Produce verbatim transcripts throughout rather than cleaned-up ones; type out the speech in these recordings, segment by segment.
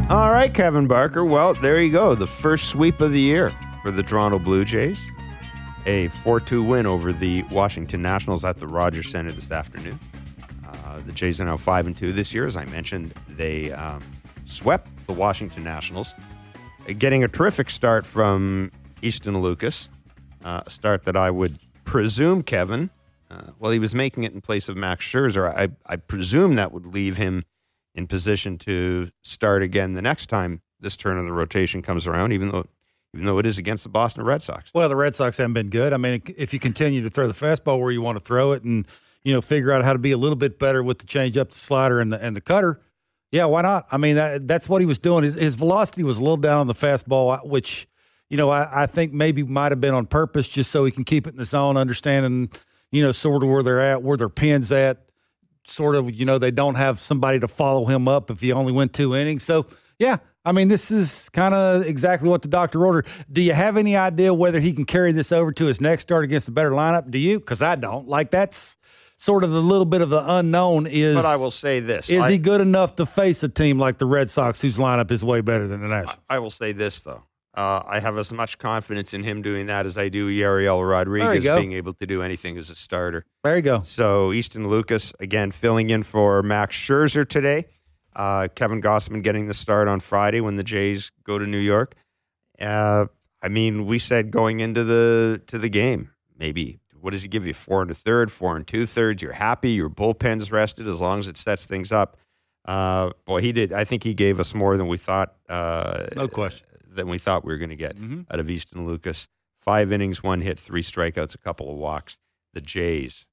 All right, Kevin Barker. Well, there you go. The first sweep of the year for the Toronto Blue Jays. A four two win over the Washington Nationals at the Rogers Center this afternoon. Uh, the Jays are now five and two this year. As I mentioned, they um, swept the Washington Nationals, uh, getting a terrific start from Easton Lucas, uh, a start that I would presume, Kevin, uh, well, he was making it in place of Max Scherzer. I, I presume that would leave him in position to start again the next time this turn of the rotation comes around, even though even though it is against the Boston Red Sox. Well, the Red Sox haven't been good. I mean, if you continue to throw the fastball where you want to throw it and, you know, figure out how to be a little bit better with the changeup, the slider, and the and the cutter, yeah, why not? I mean, that, that's what he was doing. His, his velocity was a little down on the fastball, which, you know, I, I think maybe might have been on purpose just so he can keep it in the zone, understanding, you know, sort of where they're at, where their pin's at. Sort of, you know, they don't have somebody to follow him up if he only went two innings. So, yeah, I mean, this is kind of exactly what the doctor ordered. Do you have any idea whether he can carry this over to his next start against a better lineup? Do you? Because I don't. Like, that's sort of the little bit of the unknown is. But I will say this. Is I, he good enough to face a team like the Red Sox whose lineup is way better than the Nationals? I, I will say this, though. Uh, I have as much confidence in him doing that as I do Yariel Rodriguez being able to do anything as a starter. There you go. So Easton Lucas, again, filling in for Max Scherzer today. Uh, Kevin Gossman getting the start on Friday when the Jays go to New York. Uh, I mean, we said going into the to the game, maybe, what does he give you, four and a third, four and two thirds? You're happy, your bullpen's rested as long as it sets things up. Uh, boy, he did. I think he gave us more than we thought. Uh, no question. Than we thought we were going to get mm-hmm. out of Easton Lucas. Five innings, one hit, three strikeouts, a couple of walks. The Jays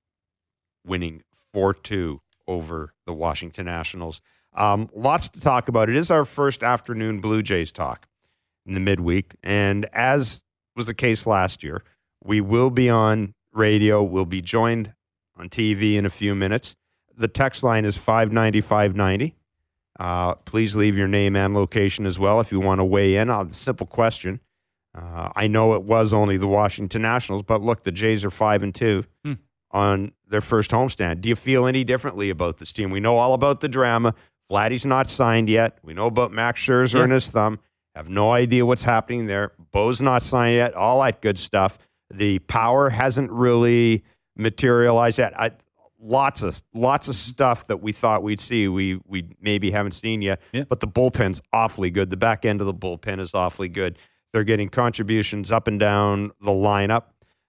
winning four two over the Washington Nationals. Um, lots to talk about. It is our first afternoon Blue Jays talk in the midweek. And as was the case last year, we will be on radio. We'll be joined on T V in a few minutes. The text line is five ninety, five ninety. Uh, please leave your name and location as well if you want to weigh in on the simple question. Uh, I know it was only the Washington Nationals, but look, the Jays are five and two hmm. on their first homestand. Do you feel any differently about this team? We know all about the drama. Vladdy's not signed yet. We know about Max Scherzer yeah. and his thumb. Have no idea what's happening there. Bo's not signed yet. All that good stuff. The power hasn't really materialized yet. I, Lots of lots of stuff that we thought we'd see, we we maybe haven't seen yet. Yeah. But the bullpen's awfully good. The back end of the bullpen is awfully good. They're getting contributions up and down the lineup.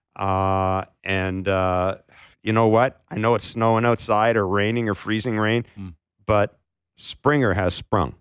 Uh, and uh, you know what? I know it's snowing outside or raining or freezing rain, mm. but Springer has sprung.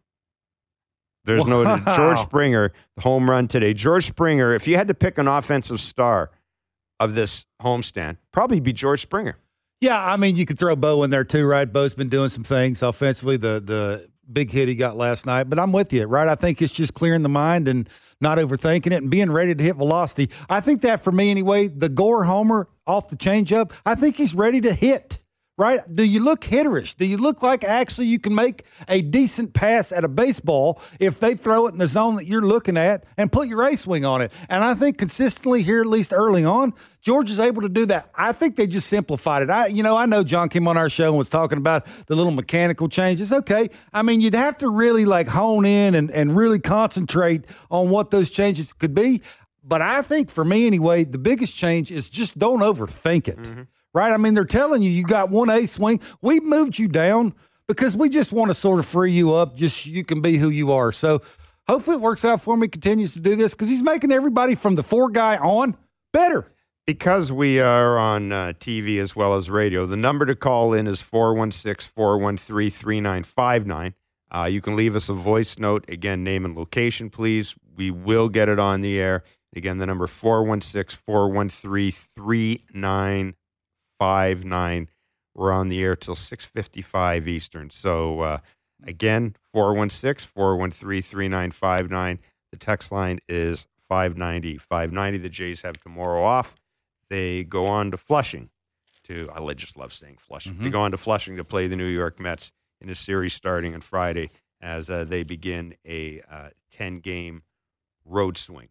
There's wow. no George Springer, home run today. George Springer, if you had to pick an offensive star of this homestand, probably be George Springer. Yeah, I mean, you could throw Bo in there too, right? Bo's been doing some things offensively, the the big hit he got last night. But I'm with you, right? I think it's just clearing the mind and not overthinking it and being ready to hit velocity. I think that for me anyway, the Gore homer off the changeup, I think he's ready to hit, right? Do you look hitterish? Do you look like actually you can make a decent pass at a baseball if they throw it in the zone that you're looking at and put your ace swing on it? And I think consistently here, at least early on, George is able to do that. I think they just simplified it. I, you know, I know John came on our show and was talking about the little mechanical changes. Okay. I mean, you'd have to really like hone in and, and really concentrate on what those changes could be. But I think for me anyway, the biggest change is just don't overthink it. Mm-hmm. Right? I mean, they're telling you, you got one ace swing. We moved you down because we just want to sort of free you up. Just you can be who you are. So hopefully it works out for him. He continues to do this because he's making everybody from the four guy on better. Because we are on uh, T V as well as radio, the number to call in is four one six, four one three, three nine five nine. Uh, you can leave us a voice note. Again, name and location, please. We will get it on the air. Again, the number four one six, four one three, three nine five nine. We're on the air till six fifty-five Eastern. So, uh, again, four one six, four one three, three nine five nine. The text line is five ninety, five ninety. The Jays have tomorrow off. They go on to Flushing to, I just love saying Flushing. Mm-hmm. They go on to Flushing to play the New York Mets in a series starting on Friday as uh, they begin a uh, ten-game road swing.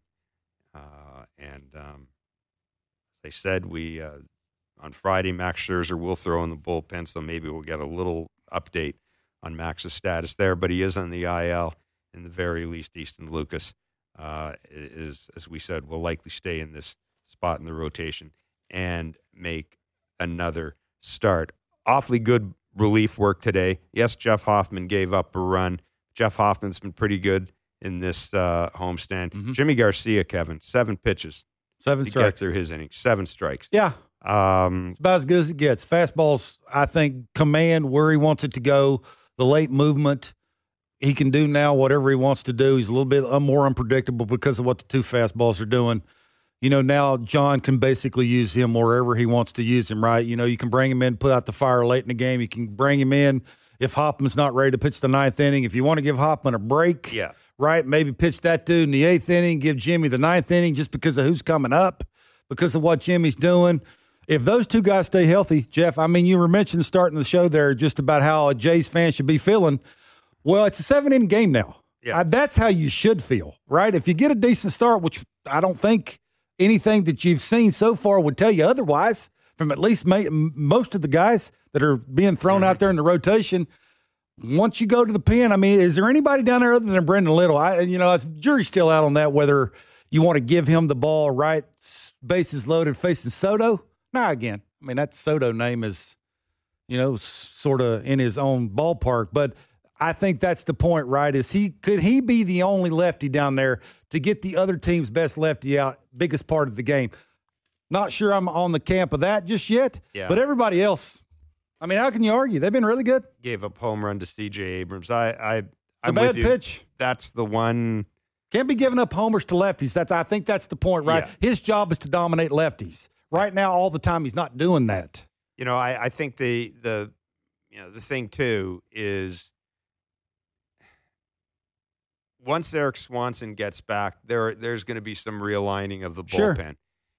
Uh, and um, as I said, we uh, on Friday, Max Scherzer will throw in the bullpen, so maybe we'll get a little update on Max's status there, but he is on the I L in the very least. Easton Lucas uh, is, as we said, will likely stay in this spot in the rotation and make another start. Awfully good relief work today. Yes, Jeff Hoffman gave up a run. Jeff Hoffman's been pretty good in this uh, homestand. Mm-hmm. Jimmy Garcia, Kevin, seven pitches. Seven to strikes. Get through his innings. Seven strikes. Yeah. Um, it's about as good as it gets. Fastballs, I think, command where he wants it to go. The late movement, he can do now whatever he wants to do. He's a little bit more unpredictable because of what the two fastballs are doing. You know, now John can basically use him wherever he wants to use him, right? You know, you can bring him in, put out the fire late in the game. You can bring him in if Hoffman's not ready to pitch the ninth inning. If you want to give Hoffman a break, yeah. right, maybe pitch that dude in the eighth inning, give Jimmy the ninth inning just because of who's coming up, because of what Jimmy's doing. If those two guys stay healthy, Jeff, I mean, you were mentioning starting the show there just about how a Jays fan should be feeling. Well, it's a seven-inning game now. Yeah. Uh, that's how you should feel, right? If you get a decent start, which I don't think anything that you've seen so far would tell you otherwise, from at least ma- most of the guys that are being thrown mm-hmm. out there in the rotation, once you go to the pen, I mean, is there anybody down there other than Brendan Little? I, you know, the jury's still out on that, whether you want to give him the ball right, bases loaded, facing Soto. Now, again, I mean, that Soto name is, you know, sort of in his own ballpark, but I think that's the point, right? Is he could he be the only lefty down there to get the other team's best lefty out, biggest part of the game? Not sure I'm on the camp of that just yet, yeah. but everybody else, I mean, how can you argue? They've been really good. Gave up home run to C J Abrams. I, I, I'm a bad with you. pitch. That's the one. Can't be giving up homers to lefties. That's I think that's the point, right? Yeah. His job is to dominate lefties. Right now, all the time, he's not doing that. You know, I, I think the the you know the thing too is once Eric Swanson gets back, there there's going to be some realigning of the bullpen. Sure.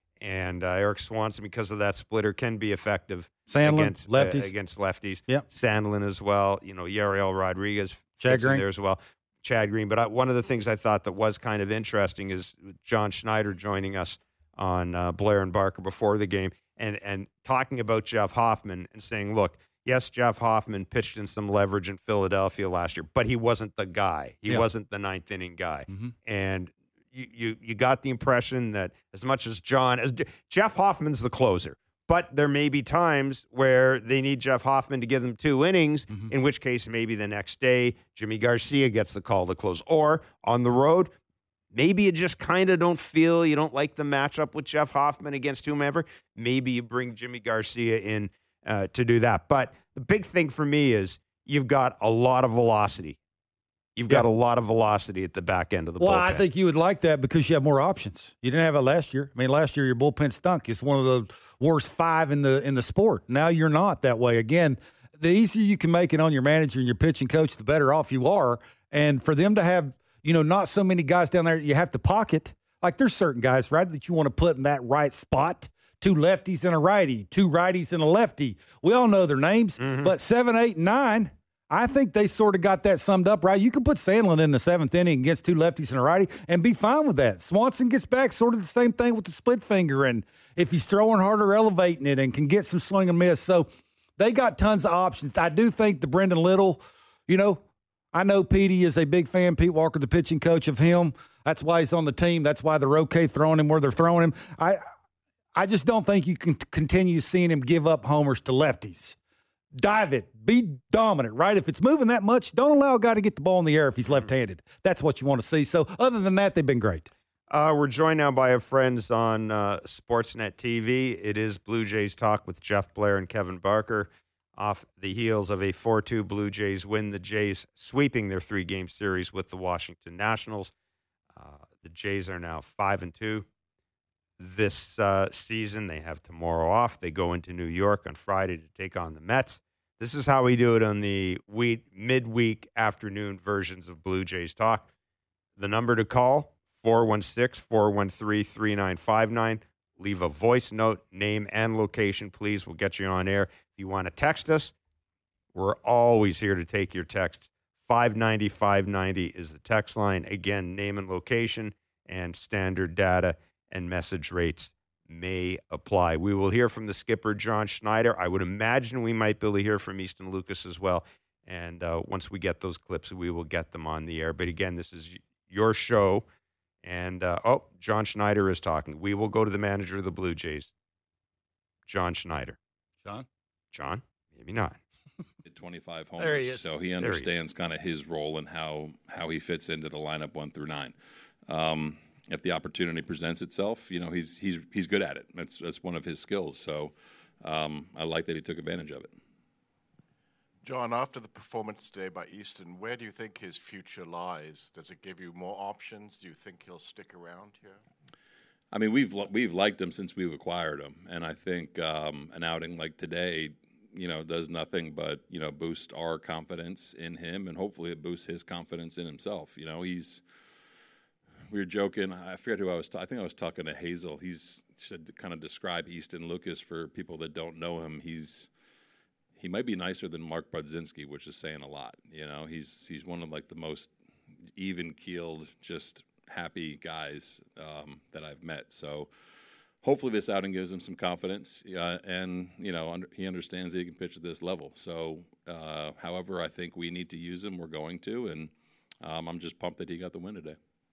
And uh, Eric Swanson, because of that splitter, can be effective Sandlin, against lefties. Uh, against lefties. Yep. Sandlin as well. You know, Yariel Rodriguez Chad fits in Green there as well. Chad Green. But I, one of the things I thought that was kind of interesting is John Schneider joining us on uh, Blair and Barker before the game and and talking about Jeff Hoffman and saying, look, yes, Jeff Hoffman pitched in some leverage in Philadelphia last year, but he wasn't the guy. He yeah. wasn't the ninth inning guy. Mm-hmm. And you, you you got the impression that as much as John, as Jeff Hoffman's the closer, but there may be times where they need Jeff Hoffman to give them two innings, mm-hmm. in which case maybe the next day Jimmy Garcia gets the call to close. Or on the road, maybe you just kind of don't feel, you don't like the matchup with Jeff Hoffman against whomever. Maybe you bring Jimmy Garcia in uh, to do that. But the big thing for me is you've got a lot of velocity. You've got yeah. a lot of velocity at the back end of the well, bullpen. Well, I think you would like that because you have more options. You didn't have it last year. I mean, last year your bullpen stunk. It's one of the worst five in the in the sport. Now you're not that way. Again, the easier you can make it on your manager and your pitching coach, the better off you are. And for them to have, you know, not so many guys down there you have to pocket. Like there's certain guys, right, that you want to put in that right spot. Two lefties and a righty, two righties and a lefty. We all know their names, mm-hmm. but seven, eight, and nine, I think they sort of got that summed up, right? You can put Sandlin in the seventh inning against two lefties and a righty and be fine with that. Swanson gets back, sort of the same thing with the split finger, and if he's throwing harder, elevating it and can get some swing and miss. So they got tons of options. I do think the Brendan Little, you know, I know Petey is a big fan, Pete Walker, the pitching coach, of him. That's why he's on the team. That's why they're okay throwing him where they're throwing him. I I just don't think you can continue seeing him give up homers to lefties. Dive it. Be dominant, right? If it's moving that much, don't allow a guy to get the ball in the air if he's left-handed. That's what you want to see. So other than that, they've been great. Uh, we're joined now by our friends on uh, Sportsnet T V. It is Blue Jays Talk with Jeff Blair and Kevin Barker. Off the heels of a four two Blue Jays win, the Jays sweeping their three-game series with the Washington Nationals. Uh, the Jays are now five and two this uh, season. They have tomorrow off. They go into New York on Friday to take on the Mets. This is how we do it on the week, midweek afternoon versions of Blue Jays Talk. The number to call, four one six, four one three, three nine five nine. Leave a voice note, name and location, please. We'll get you on air. If you want to text us, we're always here to take your texts. five ninety, five ninety is the text line. Again, name and location and standard data and message rates may apply. We will hear from the skipper, John Schneider. I would imagine we might be able to hear from Easton Lucas as well. And uh, once we get those clips, we will get them on the air. But again, this is your show. And, uh, oh, John Schneider is talking. We will go to the manager of the Blue Jays, John Schneider. John? John? Maybe not. twenty-five homers. There he is. So he understands kind of his role and how, how he fits into the lineup one through nine. Um, if the opportunity presents itself, you know, he's he's he's good at it. That's that's one of his skills. So um, I like that he took advantage of it. John, after the performance today by Easton, where do you think his future lies? Does it give you more options? Do you think he'll stick around here? I mean, we've we've liked him since we've acquired him, and I think um, an outing like today, you know, does nothing but, you know, boost our confidence in him, and hopefully it boosts his confidence in himself. You know, he's we were joking. I forget who I was. Ta- I think I was talking to Hazel. He's should kind of describe Easton Lucas for people that don't know him. He's he might be nicer than Mark Budzinski, which is saying a lot. You know, he's he's one of like the most even keeled, just happy guys um, that I've met. So hopefully this outing gives him some confidence, uh, and you know under, he understands that he can pitch at this level. So uh, however I think we need to use him, we're going to, and um, I'm just pumped that he got the win today.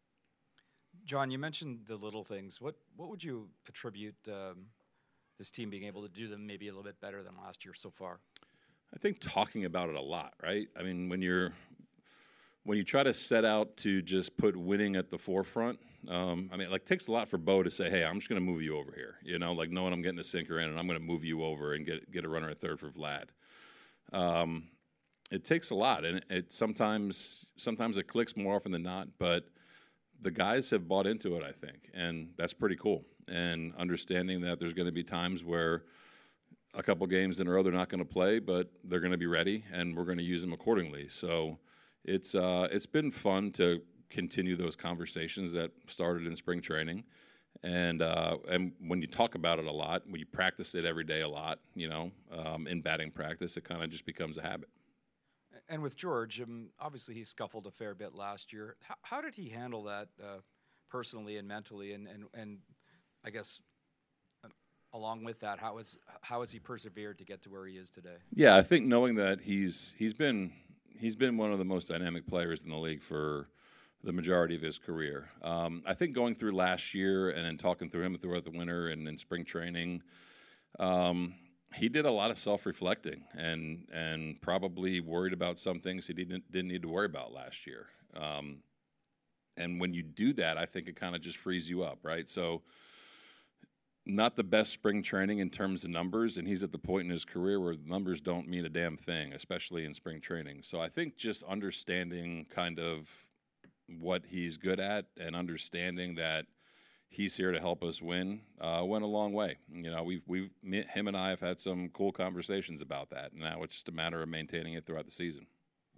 John, you mentioned the little things. What what would you attribute um, this team being able to do them maybe a little bit better than last year so far? I think talking about it a lot, right? I mean, when you're when you try to set out to just put winning at the forefront, um, I mean, like, it takes a lot for Bo to say, hey, I'm just going to move you over here, you know, like knowing I'm getting a sinker in and I'm going to move you over and get get a runner at third for Vlad. Um, it takes a lot, and it, it sometimes sometimes it clicks more often than not, but the guys have bought into it, I think, and that's pretty cool. And understanding that there's going to be times where a couple games in a row they're not going to play, but they're going to be ready, and we're going to use them accordingly. So it's uh, it's been fun to continue those conversations that started in spring training. And uh, and when you talk about it a lot, when you practice it every day a lot, you know, um, in batting practice, it kind of just becomes a habit. And with George, um, obviously he scuffled a fair bit last year. How, how did he handle that uh, personally and mentally? And, and, and I guess uh, along with that, how is how has he persevered to get to where he is today? Yeah, I think knowing that he's he's been he's been one of the most dynamic players in the league for the majority of his career. Um, I think going through last year and then talking through him throughout the winter and in spring training, um, he did a lot of self-reflecting and and probably worried about some things he didn't didn't need to worry about last year. Um, and when you do that, I think it kind of just frees you up, right? So not the best spring training in terms of numbers, and he's at the point in his career where numbers don't mean a damn thing, especially in spring training. So I think just understanding kind of what he's good at and understanding that he's here to help us win uh, went a long way. You know, we've we've me, him and I have had some cool conversations about that. Now it's just a matter of maintaining it throughout the season.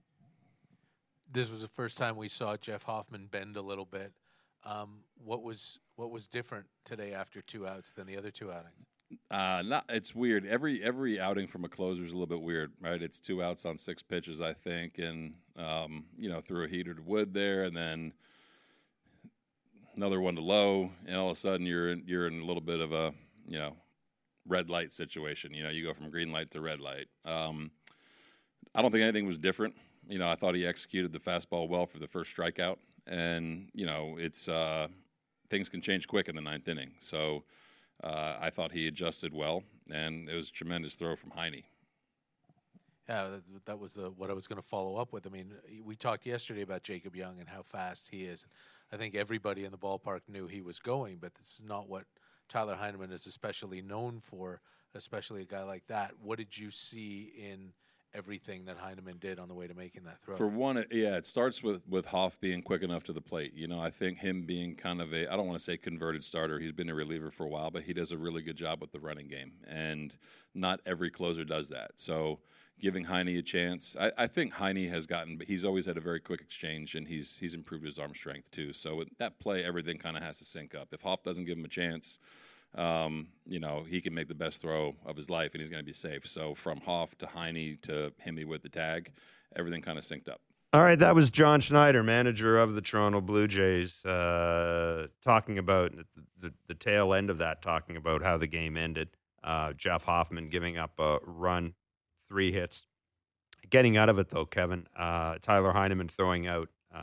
This was the first time we saw Jeff Hoffman bend a little bit. Um, what was what was different today after two outs than the other two outings? Uh, not it's weird. Every every outing from a closer is a little bit weird, right? It's two outs on six pitches, I think, and um, you know, threw a heater to Wood there, and then another one to Lowe, and all of a sudden you're in, you're in a little bit of a you know red light situation. You know, you go from green light to red light. Um, I don't think anything was different. You know, I thought he executed the fastball well for the first strikeout, and you know, it's uh, things can change quick in the ninth inning. So uh, I thought he adjusted well, and it was a tremendous throw from Heine. Yeah, that, that was the, what I was going to follow up with. I mean, we talked yesterday about Jacob Young and how fast he is. I think everybody in the ballpark knew he was going, but this is not what Tyler Heineman is especially known for, especially a guy like that. What did you see in everything that Heineman did on the way to making that throw? For one, it, yeah, it starts with, with Hoff being quick enough to the plate. You know, I think him being kind of a, I don't want to say converted starter. He's been a reliever for a while, but he does a really good job with the running game. And not every closer does that. So giving Heine a chance, I, I think Heine has gotten, he's always had a very quick exchange, and he's he's improved his arm strength too. So with that play, everything kind of has to sync up. If Hoff doesn't give him a chance, Um, you know, he can make the best throw of his life, and he's going to be safe. So from Hoff to Heine to Himmy with the tag, everything kind of synced up. All right, that was John Schneider, manager of the Toronto Blue Jays, uh, talking about the, the, the tail end of that, talking about how the game ended. Uh, Jeff Hoffman giving up a run, three hits, Getting out of it, though, Kevin, uh, Tyler Heineman throwing out, uh,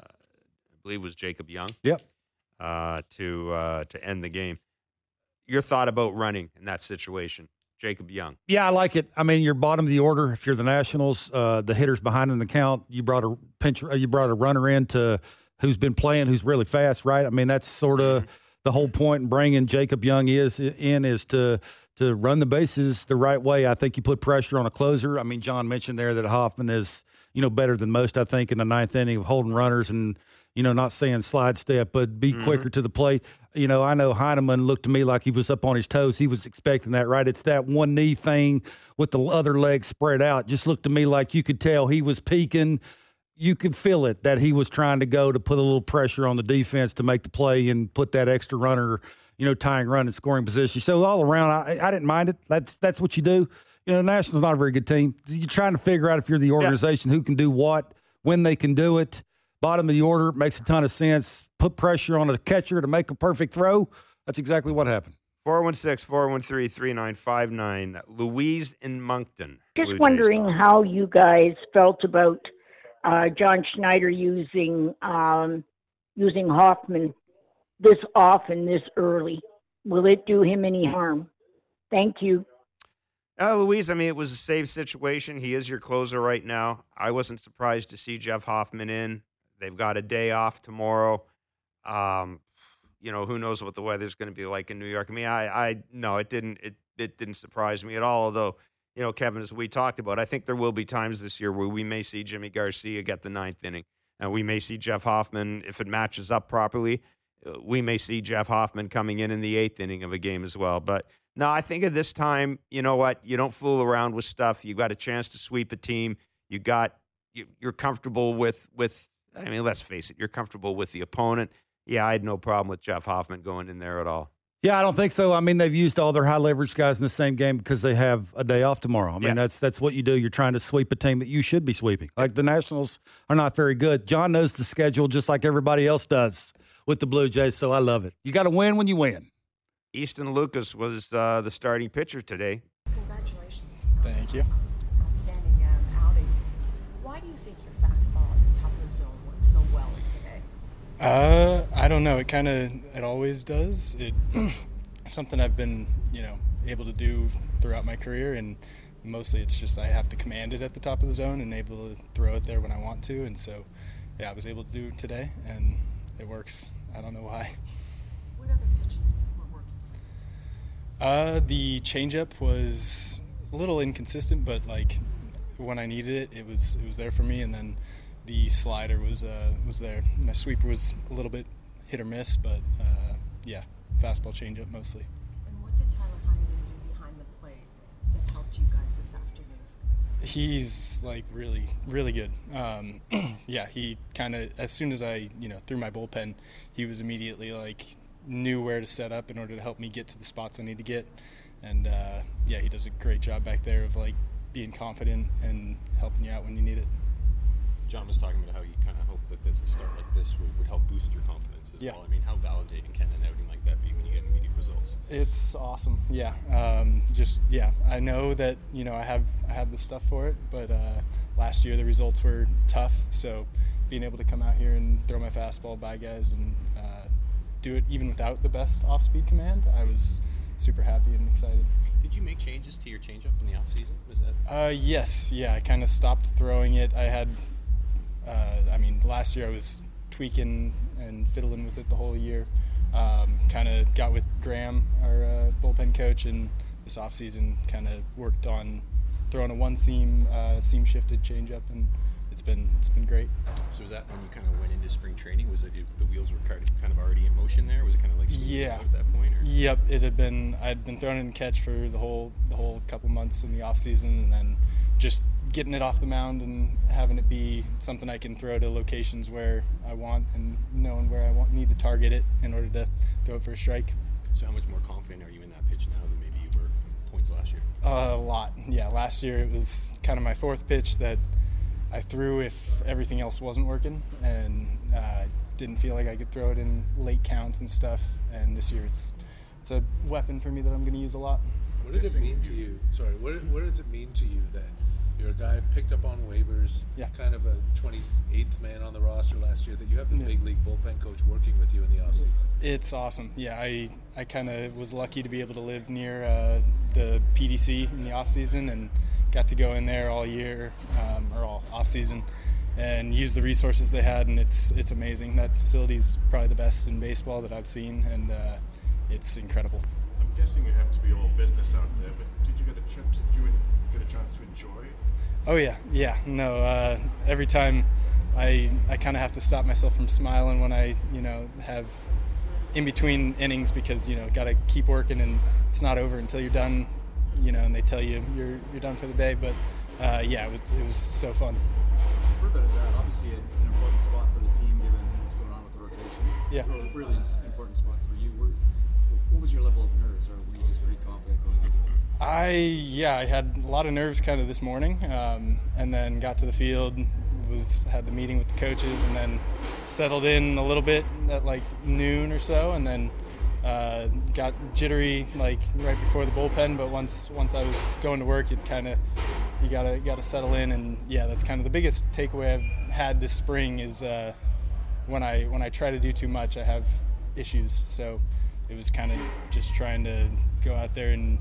I believe it was Jacob Young. Yep. Uh, to uh, to end the game. Your thought about running in that situation, Jacob Young? Yeah, I like it. I mean, you're bottom of the order. If you're the Nationals, uh, the hitters behind in the count, you brought a pinch, you brought a runner in to who's been playing, who's really fast, right? I mean, that's sort of mm-hmm. the whole point in bringing Jacob Young is in is to to run the bases the right way. I think you put pressure on a closer. I mean, John mentioned there that Hoffman is, you know, better than most, I think, in the ninth inning of holding runners and, you know, not saying slide step, but be mm-hmm. quicker to the plate. You know, I know Heineman looked to me like he was up on his toes. He was expecting that, right? It's that one knee thing with the other leg spread out. Just looked to me like you could tell he was peeking. You could feel it that he was trying to go to put a little pressure on the defense to make the play and put that extra runner, you know, tying run and scoring position. So all around, I, I didn't mind it. That's that's what you do. You know, Nationals not a very good team. You're trying to figure out if you're the organization yeah. who can do what, when they can do it. Bottom of the order makes a ton of sense. Put pressure on a catcher to make a perfect throw. That's exactly what happened. four one six, four one three, three nine five nine. Louise in Moncton. Just wondering how you guys felt about uh, John Schneider using um, using Hoffman this often, this early. Will it do him any harm? Thank you. Uh, Louise, I mean, it was a safe situation. He is your closer right now. I wasn't surprised to see Jeff Hoffman in. They've got a day off tomorrow. Um, you know, who knows what the weather's going to be like in New York. I mean, I, I no, it didn't, it, it didn't surprise me at all. Although, you know, Kevin, as we talked about, I think there will be times this year where we may see Jimmy Garcia get the ninth inning, and we may see Jeff Hoffman, if it matches up properly, we may see Jeff Hoffman coming in in the eighth inning of a game as well. But no, I think at this time, you know what, you don't fool around with stuff. You got a chance to sweep a team. You got, you, you're comfortable with with. I mean, let's face it, you're comfortable with the opponent. Yeah, I had no problem with Jeff Hoffman going in there at all. Yeah, I don't think so. I mean, they've used all their high leverage guys in the same game because they have a day off tomorrow. I mean, yeah. that's that's what you do. You're trying to sweep a team that you should be sweeping. Like the Nationals are not very good. John knows the schedule just like everybody else does with the Blue Jays, so I love it. You got to win when you win. Easton Lucas was uh, the starting pitcher today. Congratulations. Thank you. Outstanding um, outing. Why do you think your fastball at the top of the zone worked so well today? Uh, I don't know. It kind of, it always does. It something I've been, you know, able to do throughout my career, and mostly it's just I have to command it at the top of the zone and able to throw it there when I want to, and so, yeah, I was able to do it today, and it works. I don't know why. What other pitches were working for you? Uh, the changeup was a little inconsistent, but like when I needed it, it was it was there for me, and then the slider was uh, was there. My sweeper was a little bit hit or miss, but uh, yeah, fastball changeup mostly. And what did Tyler Heineman do behind the plate that helped you guys this afternoon? He's like really, really good. Um, yeah, he kind of, as soon as I, you know, threw my bullpen, he was immediately like knew where to set up in order to help me get to the spots I need to get. And uh, yeah, he does a great job back there of like being confident and helping you out when you need it. John was talking about how you kind of hope that this a start like this would, would help boost your confidence as yeah. well. I mean, how validating can an outing like that be when you get immediate results? It's awesome. Yeah. Um, just yeah. I know that you know I have I have the stuff for it, but uh, last year the results were tough. So being able to come out here and throw my fastball by guys and uh, do it even without the best off-speed command, I was super happy and excited. Did you make changes to your changeup in the off season? Was that? Uh, yes. Yeah. I kind of stopped throwing it. I had. Uh, I mean, last year I was tweaking and fiddling with it the whole year. Um, kind of got with Graham, our uh, bullpen coach, and this offseason kind of worked on throwing a one-seam, uh, seam-shifted changeup, and it's been it's been great. So was that when you kind of went into spring training? Was it the wheels were kind of already in motion there? Was it kind of like yeah out at that point? Or? Yep, it had been. I'd been throwing it in catch for the whole the whole couple months in the off-season, and then just getting it off the mound and having it be something I can throw to locations where I want and knowing where I want need to target it in order to throw it for a strike. So how much more confident are you in that pitch now than maybe you were points last year? Uh, a lot. Yeah, last year it was kind of my fourth pitch that I threw if everything else wasn't working, and uh, didn't feel like I could throw it in late counts and stuff. And this year it's it's a weapon for me that I'm going to use a lot. What did it mean to you? Sorry, what what does it mean to you that You're a guy picked up on waivers, Yeah. kind of a twenty-eighth man on the roster last year, that you have the Yeah. big league bullpen coach working with you in the offseason. It's awesome. Yeah, I, I kind of was lucky to be able to live near uh, the P D C in the off season and got to go in there all year um, or all off season and use the resources they had, and it's it's amazing. That facility's probably the best in baseball that I've seen, and uh, it's incredible. I'm guessing you have to be all business out there, but did you get a chance? Did you get a chance to enjoy it? Oh yeah, yeah. No, uh, every time I I kind of have to stop myself from smiling when I you know have in between innings, because you know got to keep working and it's not over until you're done, you know, and they tell you you're you're done for the day. But uh, yeah, it was, it was so fun. Further to that, obviously an important spot for the team given what's going on with the rotation. Yeah. A really important spot for you. Were, what was your level of nerves, or were you just pretty confident going into it? I yeah, I had a lot of nerves kind of this morning, um, and then got to the field, was had the meeting with the coaches, and then settled in a little bit at like noon or so, and then uh, got jittery like right before the bullpen. But once once I was going to work, it kind of you gotta gotta settle in, and yeah, that's kind of the biggest takeaway I've had this spring is uh, when I when I try to do too much, I have issues. So it was kind of just trying to go out there and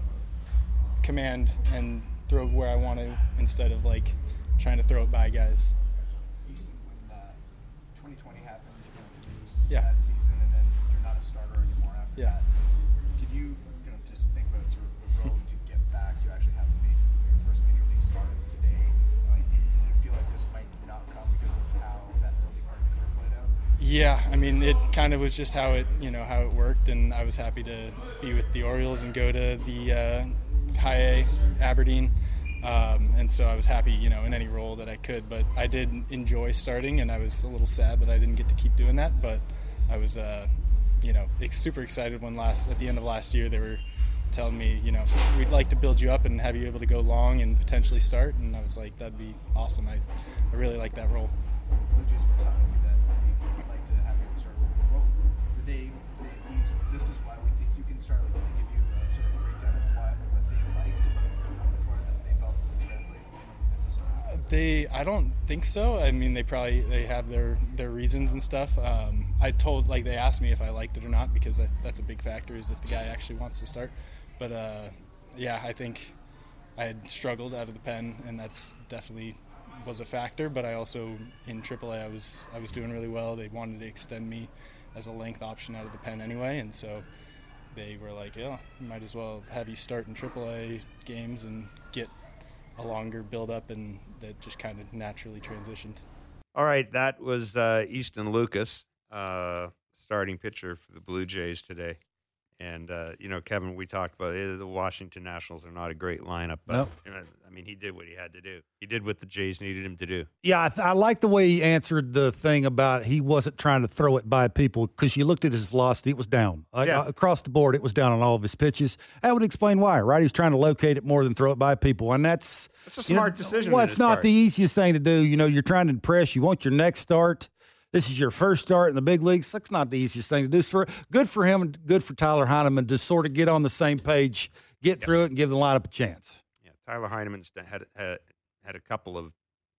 command and throw where I want to instead of like trying to throw it by guys. Easton, when uh, twenty twenty happened, you're going to lose Yeah. that season, and then you're not a starter anymore after Yeah. that. Could you, you know, just think about sort of the road to get back to actually having made your first major league start today? Like, do you feel like this might not come because of how that early part of the career played out? Yeah, I mean, it kind of was just how it, you know, how it worked, and I was happy to be with the Orioles and go to the uh, High A, Aberdeen, um, and so I was happy, you know, in any role that I could. But I did enjoy starting, and I was a little sad that I didn't get to keep doing that. But I was, uh, you know, ex- super excited when last at the end of last year they were telling me, you know, we'd like to build you up and have you able to go long and potentially start, and I was like, that'd be awesome. I, I really like that role. The Blue Jays were telling you that they would like to have you start. Well, did they say these? This is why we think you can start? Like, did they give you a sort of breakdown of why, what they liked about your repertoire that they felt would translate as a starter? They, I don't think so. I mean, they probably they have their, their reasons and stuff. Um, I told like they asked me if I liked it or not, because I, that's a big factor is if the guy actually wants to start. But uh, yeah, I think I had struggled out of the pen, and that's definitely was a factor. But I also in triple A I was I was doing really well. They wanted to extend me as a length option out of the pen anyway, and so they were like, yeah, might as well have you start in triple A games and get a longer build-up, and that just kind of naturally transitioned. All right, that was uh, Easton Lucas, uh, starting pitcher for the Blue Jays today. And, uh, you know, Kevin, we talked about it. The Washington Nationals are not a great lineup. But, Nope. you know, I mean, he did what he had to do. He did what the Jays needed him to do. Yeah, I, th- I like the way he answered the thing about he wasn't trying to throw it by people, because you looked at his velocity, it was down. Like, Yeah. uh, across the board, it was down on all of his pitches. That would explain why, right? He was trying to locate it more than throw it by people, and that's That's a you know, smart decision Well, on it's his not part. the easiest thing to do. You know, you're trying to impress. You want your next start. This is your first start in the big leagues. That's not the easiest thing to do. It's for good for him and good for Tyler Heineman to sort of get on the same page, get Yeah. through it, and give the lineup a chance. Yeah, Tyler Heineman's d- had, had, had a couple of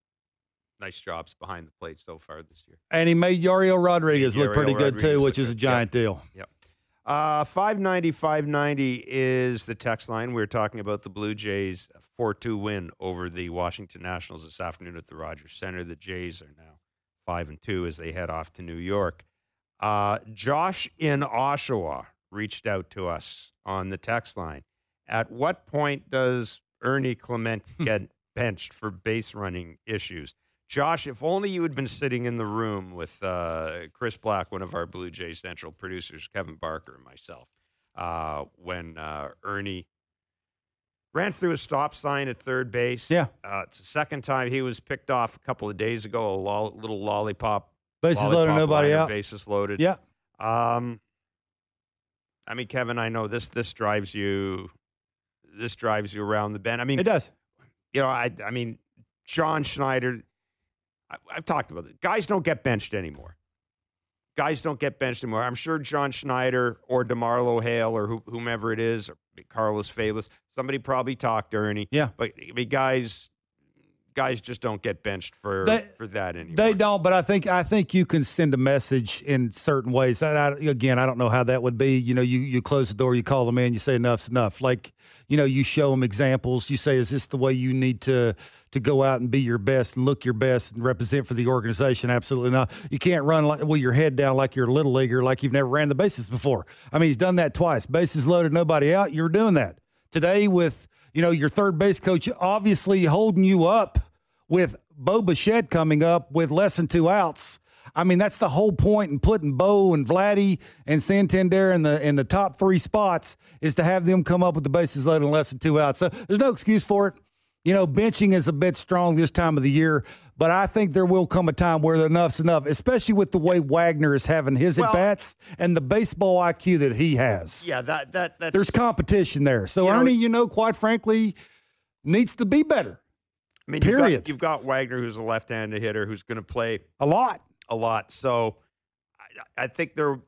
nice jobs behind the plate so far this year. And he made Yariel Rodriguez Made look pretty Yariel good too, Rodriguez which look is a good. giant Yep. deal. Yep. Uh, five ninety, five ninety is the text line. We were talking about the Blue Jays' four two win over the Washington Nationals this afternoon at the Rogers Center. The Jays are now five and two as they head off to New York. Uh, Josh in Oshawa reached out to us on the text line. At what point does Ernie Clement get benched for base running issues? Josh, if only you had been sitting in the room with uh, Chris Black, one of our Blue Jays Central producers, Kevin Barker, and myself, uh, when uh, Ernie ran through a stop sign at third base. Yeah. Uh, it's the second time he was picked off a couple of days ago, a lo- little lollipop. Bases lollipop loaded, nobody liner, out. Bases loaded. Yeah. Um, I mean, Kevin, I know this this drives you this drives you around the bend. I mean, It does. you know, I I mean, John Schneider, I, I've talked about it. Guys don't get benched anymore. Guys don't get benched anymore. I'm sure John Schneider or DeMarlo Hale or who, whomever it is, or Carlos Fabulous, somebody probably talked to Ernie. Yeah. But I mean, guys, guys just don't get benched for They- for that anymore. They don't, but I think I think you can send a message in certain ways. And I, again, I don't know how that would be. You know, you, you close the door, you call them in, you say enough's enough. Like, you know, you show them examples. You say, is this the way you need to to go out and be your best and look your best and represent for the organization? Absolutely not. You can't run like, with your head down like you're a little leaguer, like you've never ran the bases before. I mean, he's done that twice. Bases loaded, nobody out. You're doing that today with, you know, your third base coach obviously holding you up with Bo Bichette coming up with less than two outs. I mean, that's the whole point in putting Bo and Vladdy and Santander in the in the top three spots is to have them come up with the bases loaded and less than two outs. So there's no excuse for it. You know, benching is a bit strong this time of the year, but I think there will come a time where enough's enough, especially with the way Wagner is having his Well- at-bats and the baseball I Q that he has. Yeah, that that that's There's competition there. So You know- Ernie, you know, quite frankly, needs to be better. I mean, period. You've got, you've got Wagner, who's a left-handed hitter, who's going to play A lot. a lot. So I, I think there,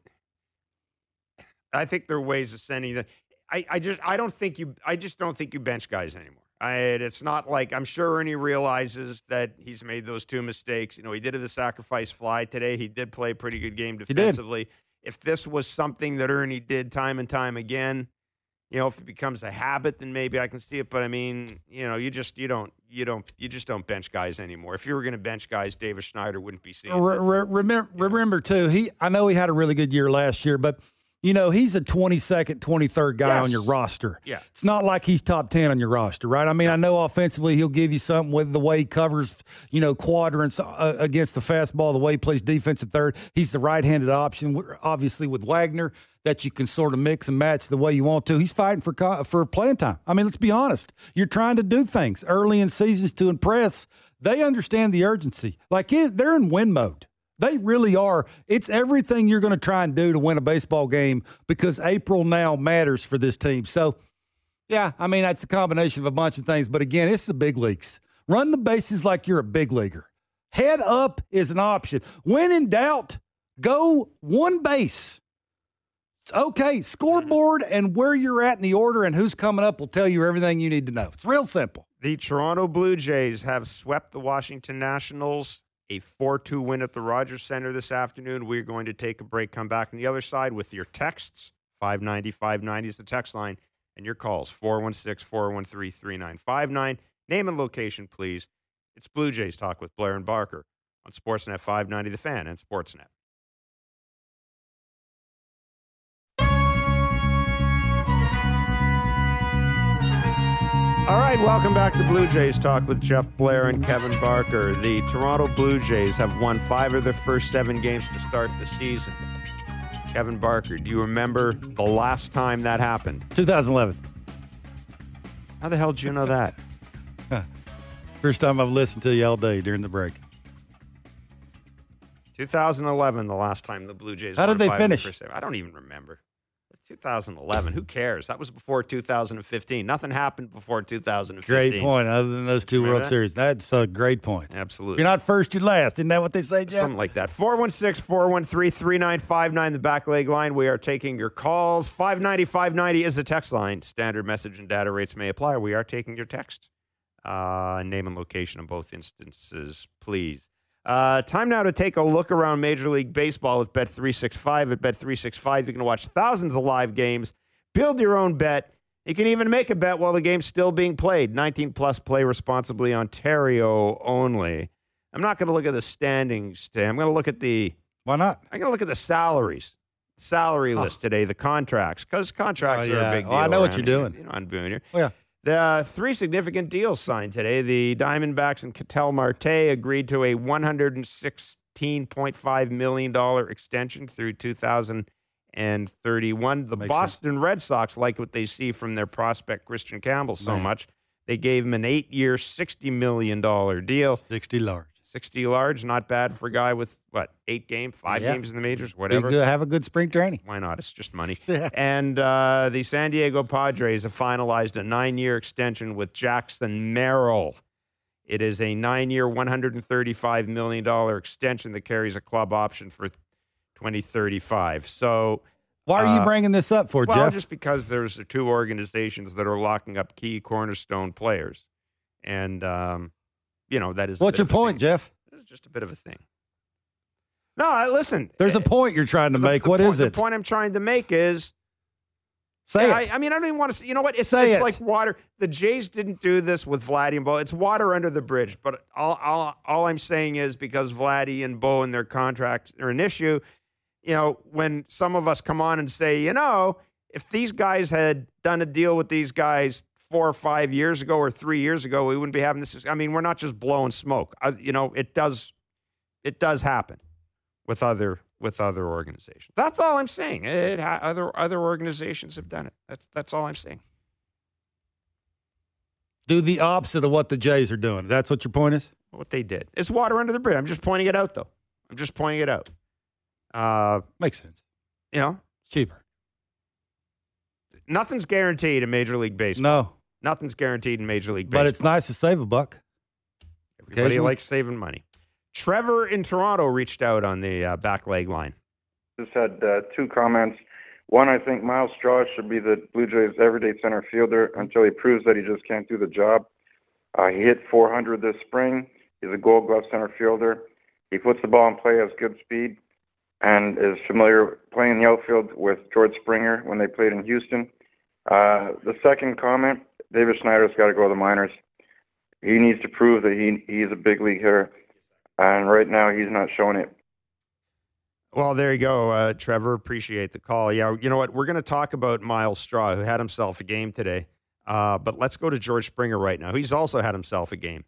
I think there are ways of sending that. I, I just I don't think you I just don't think you bench guys anymore. I, it's not like I'm sure Ernie realizes that he's made those two mistakes. You know, he did have the sacrifice fly today. He did play a pretty good game did. defensively. If this was something that Ernie did time and time again, you know, if it becomes a habit, then maybe I can see it. But I mean, you know, you just you don't you don't you just don't bench guys anymore. If you were going to bench guys, Davis Schneider wouldn't be seeing. Re- re- remember, remember too. He, I know he had a really good year last year, but you know he's a twenty-second, twenty-third guy Yes. on your roster. Yeah. It's not like he's top ten on your roster, right? I mean, I know offensively he'll give you something with the way he covers, you know, quadrants uh, against the fastball, the way he plays defensive third. He's the right-handed option, w- obviously with Wagner, that you can sort of mix and match the way you want to. He's fighting for co- for playing time. I mean, let's be honest. You're trying to do things early in seasons to impress. They understand the urgency. Like it, they're in win mode. They really are. It's everything you're going to try and do to win a baseball game because April now matters for this team. So, yeah, I mean, that's a combination of a bunch of things. But again, it's the big leagues. Run the bases like you're a big leaguer. Head up is an option. When in doubt, go one base. It's okay, scoreboard and where you're at in the order and who's coming up will tell you everything you need to know. It's real simple. The Toronto Blue Jays have swept the Washington Nationals. A four two win at the Rogers Center this afternoon. We're going to take a break, come back on the other side with your texts. five ninety, five ninety is the text line. And your calls, four one six, four one three, three nine five nine. Name and location, please. It's Blue Jays Talk with Blair and Barker on Sportsnet five ninety The Fan and Sportsnet. All right, welcome back to Blue Jays Talk with Jeff Blair and Kevin Barker. The Toronto Blue Jays have won five of their first seven games to start the season. Kevin Barker, do you remember the last time that happened? twenty eleven. How the hell did you know that? First time I've listened to you all day during the break. twenty eleven, the last time the Blue Jays How won did they five of their finish? first seven. I don't even remember. twenty eleven, who cares? That was before two thousand fifteen. Nothing happened before two thousand fifteen. Great point. Other than those two Remember World that? Series, that's a great point. Absolutely. If you're not first, you're last. Isn't that what they say, Jeff? Something like that. four one six, four one three, three nine five nine, the back leg line. We are taking your calls. five ninety, five ninety is the text line. Standard message and data rates may apply. We are taking your text. Uh, name and location in both instances, please. Uh, time now to take a look around Major League Baseball with Bet three sixty-five. At Bet three sixty-five, you can watch thousands of live games, build your own bet. You can even make a bet while the game's still being played. nineteen plus, play responsibly, Ontario only. I'm not going to look at the standings today. I'm going to look at the Why not? I'm going to look at the salaries, salary Huh. list today, the contracts, because contracts Oh, are yeah. a big Oh, deal. I know what around you're here. doing. You know what I'm doing here. Oh, yeah. The uh, three significant deals signed today. The Diamondbacks and Ketel Marte agreed to a one hundred sixteen point five million dollars extension through two thousand thirty-one. The Makes Boston Red Sox like what they see from their prospect Christian Campbell so Man. much. They gave him an eight-year, sixty million dollars deal. sixty large. sixty large, not bad for a guy with, what, eight games, five Yeah. games in the majors, Be whatever. good. Have a good spring training. Why not? It's just money. Yeah. And uh, the San Diego Padres have finalized a nine-year extension with Jackson Merrill. It is a nine-year, one hundred thirty-five million dollars extension that carries a club option for twenty thirty-five. So, Why are you uh, bringing this up for, well, Jeff? just because there's two organizations that are locking up key cornerstone players. And um, you know, that is. a What's bit your of a point, thing. Jeff? It's just a bit of a thing. No, I, listen. There's a point you're trying to the, make. the What point, is it? The point I'm trying to make is. Say yeah, it. I, I mean, I don't even want to. You know what? It's, Say it's it. like water. The Jays didn't do this with Vladdy and Bo. It's water under the bridge. But all, all, all I'm saying is because Vladdy and Bo and their contracts are an issue. You know, when some of us come on and say, you know, if these guys had done a deal with these guys four or five years ago or three years ago, we wouldn't be having this. I mean, we're not just blowing smoke. I, you know, it does, it does happen with other with other organizations. That's all I'm saying. It ha- other other organizations have done it. That's that's all I'm saying. Do the opposite of what the Jays are doing. That's what your point is? What they did. It's water under the bridge. I'm just pointing it out, though. I'm just pointing it out. Uh, Makes sense. You know, it's cheaper. Nothing's guaranteed in Major League Baseball. No. Nothing's guaranteed in Major League Baseball. But it's nice to save a buck. Everybody likes saving money. Trevor in Toronto reached out on the uh, back leg line. Just had uh, two comments. One, I think Miles Straw should be the Blue Jays' everyday center fielder until he proves that he just can't do the job. Uh, he hit four hundred this spring. He's a Gold Glove center fielder. He puts the ball in play, has good speed, and is familiar playing the outfield with George Springer when they played in Houston. Uh, the second comment, David Schneider's got to go to the minors. He needs to prove that he he's a big league hitter, and right now he's not showing it. Well, there you go, uh, Trevor. Appreciate the call. Yeah, you know what? We're going to talk about Miles Straw, who had himself a game today. Uh, but let's go to George Springer right now. He's also had himself a game.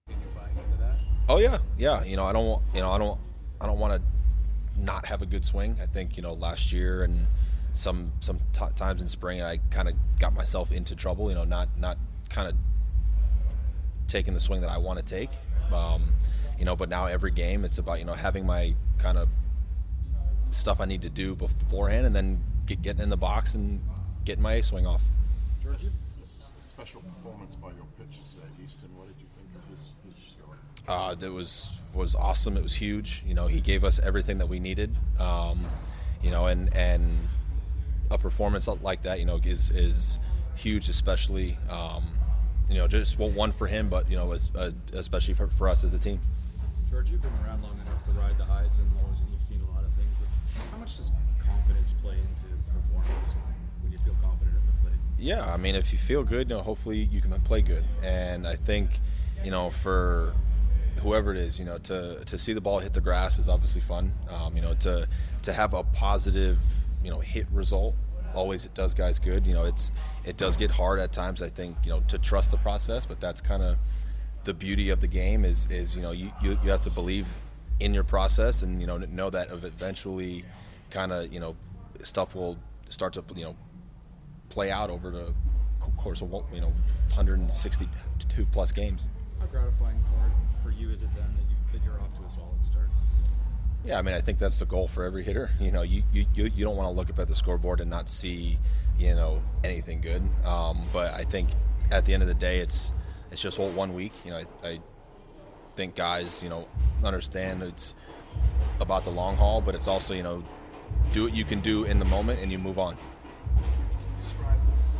Oh yeah, yeah. You know, I don't want. You know, I don't. I don't want to not have a good swing. I think you know last year and some some t- times in spring, I kind of got myself into trouble. You know, not not kind of taking the swing that I want to take. Um, you know, but now every game, it's about you know having my kind of stuff I need to do beforehand, and then get, getting in the box and getting my A swing off. George, a special performance by your pitcher today, Easton. What did you think of his, his show? Uh, it was was awesome. It was huge. You know, he gave us everything that we needed. Um, you know, and and a performance like that, you know, is is huge, especially um, you know just well one for him, but you know, as, uh, especially for, for us as a team. George, you've been around long enough to ride the highs and lows, and you've seen a lot of things. But how much does confidence play into performance when you feel confident at the plate? Yeah, I mean, if you feel good, you know, hopefully you can play good. And I think, you know, for whoever it is, you know, to to see the ball hit the grass is obviously fun. Um, you know, to to have a positive, you know, hit result, always it does guys good. You know, it's it does get hard at times, I think, you know, to trust the process, but that's kind of the beauty of the game is, is you know, you, you, you have to believe in your process and, you know, know that eventually kind of, you know, stuff will start to, you know, play out over the course of, you know, one hundred sixty-two plus games. How gratifying for, for you is it then that, you, that you're off to a solid start? Yeah, I mean, I think that's the goal for every hitter. You know, you, you, you don't want to look up at the scoreboard and not see, you know, anything good. Um, but I think at the end of the day, it's it's just one week. You know, I, I think guys, you know, understand it's about the long haul, but it's also, you know, do what you can do in the moment and you move on. Describe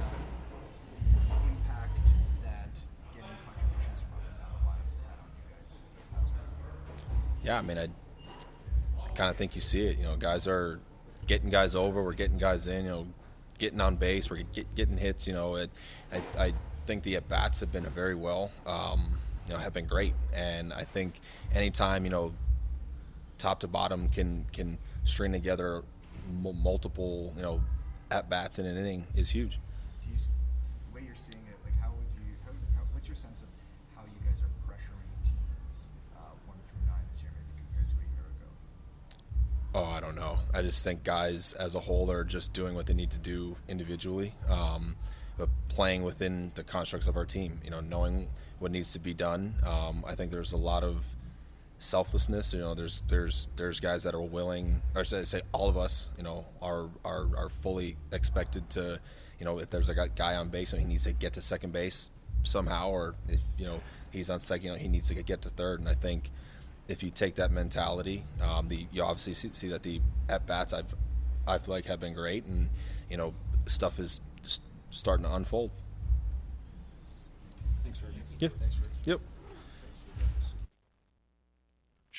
uh, the impact that getting contributions from up and down the lineup has had on you guys. Yeah, I mean, I, I kind of think you see it. You know, guys are getting guys over. We're getting guys in. You know, getting on base. We're get, getting hits. You know, it, I, I think the at bats have been very well. Um, you know, have been great. And I think anytime you know, top to bottom can can string together m- multiple you know at bats in an inning is huge. Do you, the way you're seeing it, like how would you? How, how, what's your sense of how you guys are pressuring teams uh, one through nine this year, maybe compared to a year ago? Oh, I don't know. I just think guys as a whole are just doing what they need to do individually, um, but playing within the constructs of our team. You know, knowing what needs to be done. Um, I think there's a lot of selflessness. You know, there's there's there's guys that are willing, or should I say, all of us. You know, are are are fully expected to. You know, if there's a guy on base and he needs to get to second base somehow, or if you know he's on second, you know, he needs to get to third. And I think if you take that mentality, um, the you obviously see, see that the at bats I've I feel like have been great, and you know stuff is just starting to unfold. Thanks, Reggie. Yep. Thanks, Reggie. Yep.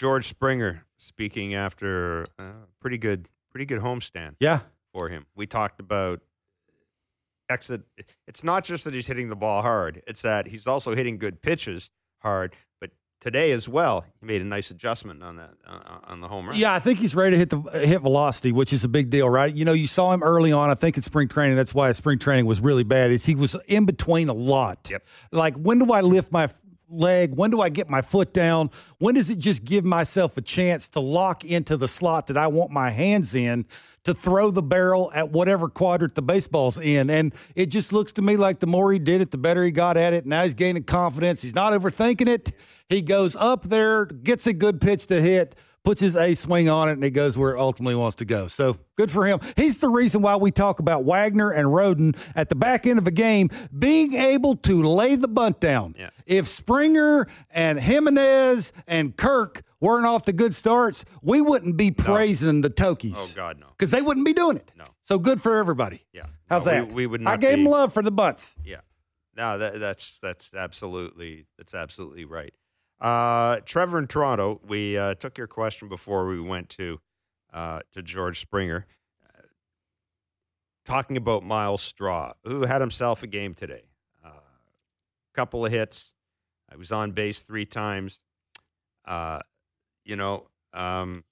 George Springer speaking after a uh, pretty good, pretty good homestand. Yeah. For him, we talked about exit. It's not just that he's hitting the ball hard; it's that he's also hitting good pitches hard. But today as well, he made a nice adjustment on that uh, on the home run. Yeah, I think he's ready to hit the hit velocity, which is a big deal, right? You know, you saw him early on. I think in spring training, that's why spring training was really bad. Is he was in between a lot. Yep. Like, when do I lift my leg? When do I get my foot down? When does it just give myself a chance to lock into the slot that I want my hands in to throw the barrel at whatever quadrant the baseball's in? And it just looks to me like the more he did it, the better he got at it. Now he's gaining confidence. He's not overthinking it. He goes up there, gets a good pitch to hit, puts his A swing on it, and it goes where it ultimately wants to go. So good for him. He's the reason why we talk about Wagner and Roden at the back end of a game being able to lay the bunt down. Yeah. If Springer and Jimenez and Kirk weren't off to good starts, we wouldn't be praising no. the Tokies. Oh, God, no. Because they wouldn't be doing it. No. So good for everybody. Yeah. How's no, that? We, we would not I gave be, him love for the bunts. Yeah. No, that, that's that's absolutely that's absolutely right. Uh, Trevor in Toronto, we uh, took your question before we went to uh, to George Springer, uh, talking about Miles Straw, who had himself a game today. A uh, couple of hits. He was on base three times. Uh, you know, um,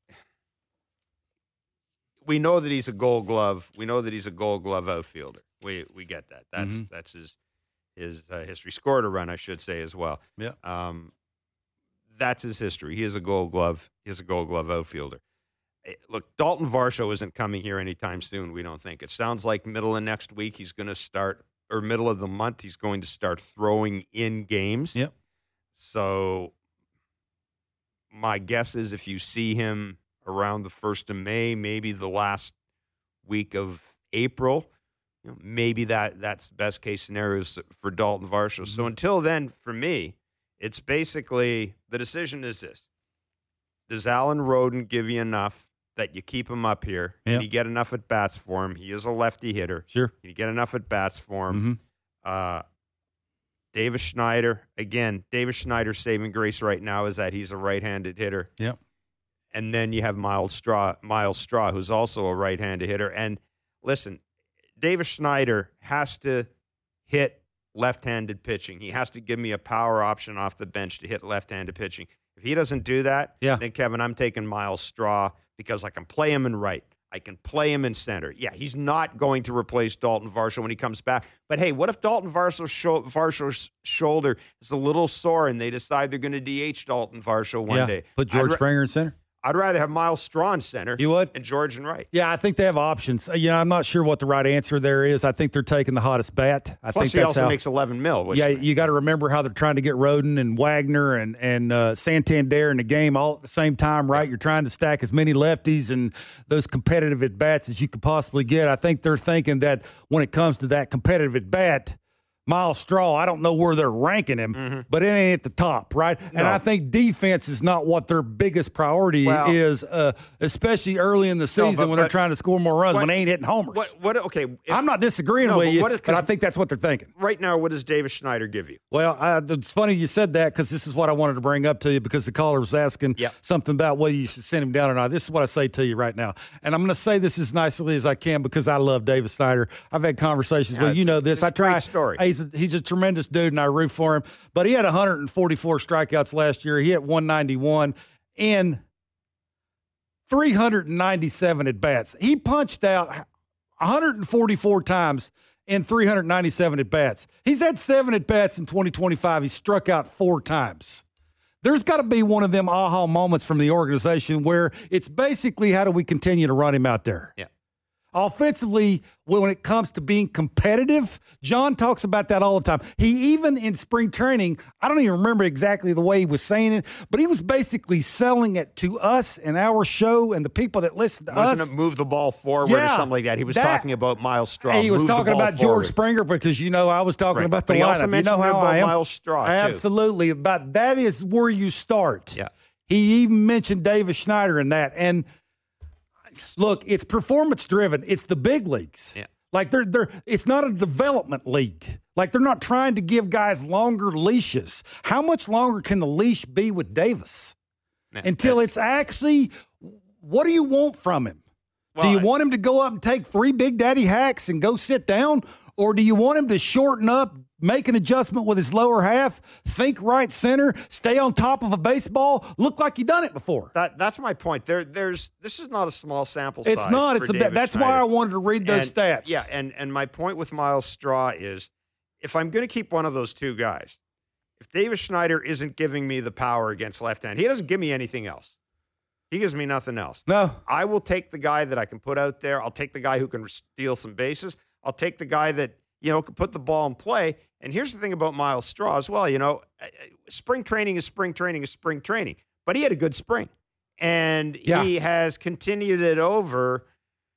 we know that he's a Gold Glove. We know that he's a Gold Glove outfielder. We we get that. That's mm-hmm. that's his his uh, history. Scored a run, I should say, as well. Yeah. Um, That's his history. He is a Gold Glove. He is a Gold Glove outfielder. Look, Dalton Varsho isn't coming here anytime soon, we don't think. It sounds like middle of next week he's going to start, or middle of the month he's going to start throwing in games. Yep. So my guess is if you see him around the first of May, maybe the last week of April, you know, maybe that that's best case scenarios for Dalton Varsho. Mm-hmm. So until then, for me, it's basically, the decision is this. Does Alan Roden give you enough that you keep him up here? Yep. Can you get enough at bats for him? He is a lefty hitter. Sure. Can you get enough at bats for him? Mm-hmm. Uh, Davis Schneider, again, Davis Schneider's saving grace right now is that he's a right-handed hitter. Yep. And then you have Miles Straw, Miles Straw, who's also a right-handed hitter. And listen, Davis Schneider has to hit left-handed pitching. He has to give me a power option off the bench to hit left-handed pitching. If he doesn't do that, yeah. then, Kevin, I'm taking Miles Straw because I can play him in right. I can play him in center. Yeah, he's not going to replace Dalton Varsho when he comes back. But, hey, what if Dalton Varsho's, sho- Varsho's shoulder is a little sore and they decide they're going to D H Dalton Varsho one yeah. day? Put George ra- Springer in center? I'd rather have Miles Straw in center. You would? And George in right. Yeah, I think they have options. You know, I'm not sure what the right answer there is. I think they're taking the hottest bat. I Plus, think he that's also how, makes eleven mil. Which yeah, you got to remember how they're trying to get Roden and Wagner and and uh, Santander in the game all at the same time, right? You're trying to stack as many lefties and those competitive at bats as you could possibly get. I think they're thinking that when it comes to that competitive at bat, Miles Straw, I don't know where they're ranking him, mm-hmm. but it ain't at the top, right? No. And I think defense is not what their biggest priority well, is, uh, especially early in the season no, but, when they're trying to score more runs what, when they ain't hitting homers. What? What? Okay, if, I'm not disagreeing no, with but you, what, but I think that's what they're thinking. Right now, what does Davis Schneider give you? Well, I, it's funny you said that because this is what I wanted to bring up to you because the caller was asking yep. something about whether you should send him down or not. This is what I say to you right now. And I'm going to say this as nicely as I can because I love Davis Schneider. I've had conversations yeah, with you know this. I try. Great story. He's a, he's a tremendous dude, and I root for him. But he had one hundred forty-four strikeouts last year. He hit one ninety-one in three hundred ninety-seven at bats. He punched out one hundred forty-four times in three hundred ninety-seven at bats. He's had seven at bats in twenty twenty-five. He struck out four times. There's got to be one of them aha moments from the organization where it's basically how do we continue to run him out there? Yeah. Offensively, when it comes to being competitive, John talks about that all the time. He even in spring training, I don't even remember exactly the way he was saying it, but he was basically selling it to us and our show and the people that listen to Wasn't us. it move the ball forward yeah, or something like that? He was that, talking about Miles Straw. He was move talking about forward. George Springer because, you know, I was talking right. about the but he lineup. also mentioned you know how about I am. Miles Straw, too. Absolutely. But that is where you start. Yeah. He even mentioned Davis Schneider in that. And look, it's performance driven. It's the big leagues. Yeah. Like they're they're it's not a development league. Like they're not trying to give guys longer leashes. How much longer can the leash be with Davis? until it's actually, what do you want from him? Well, do you I- want him to go up and take three Big Daddy hacks and go sit down? Or do you want him to shorten up, make an adjustment with his lower half, think right center, stay on top of a baseball, look like you've done it before? That that's my point. There, there's this is not a small sample size. It's not. It's for a. David That's Schneider. why I wanted to read those And- stats. Yeah, and and my point with Miles Straw is, if I'm going to keep one of those two guys, if Davis Schneider isn't giving me the power against left hand, he doesn't give me anything else. He gives me nothing else. No. I will take the guy that I can put out there. I'll take the guy who can steal some bases. I'll take the guy that, you know, can put the ball in play. And here's the thing about Miles Straw as well. You know, spring training is spring training is spring training. But he had a good spring. And Yeah. he has continued it over.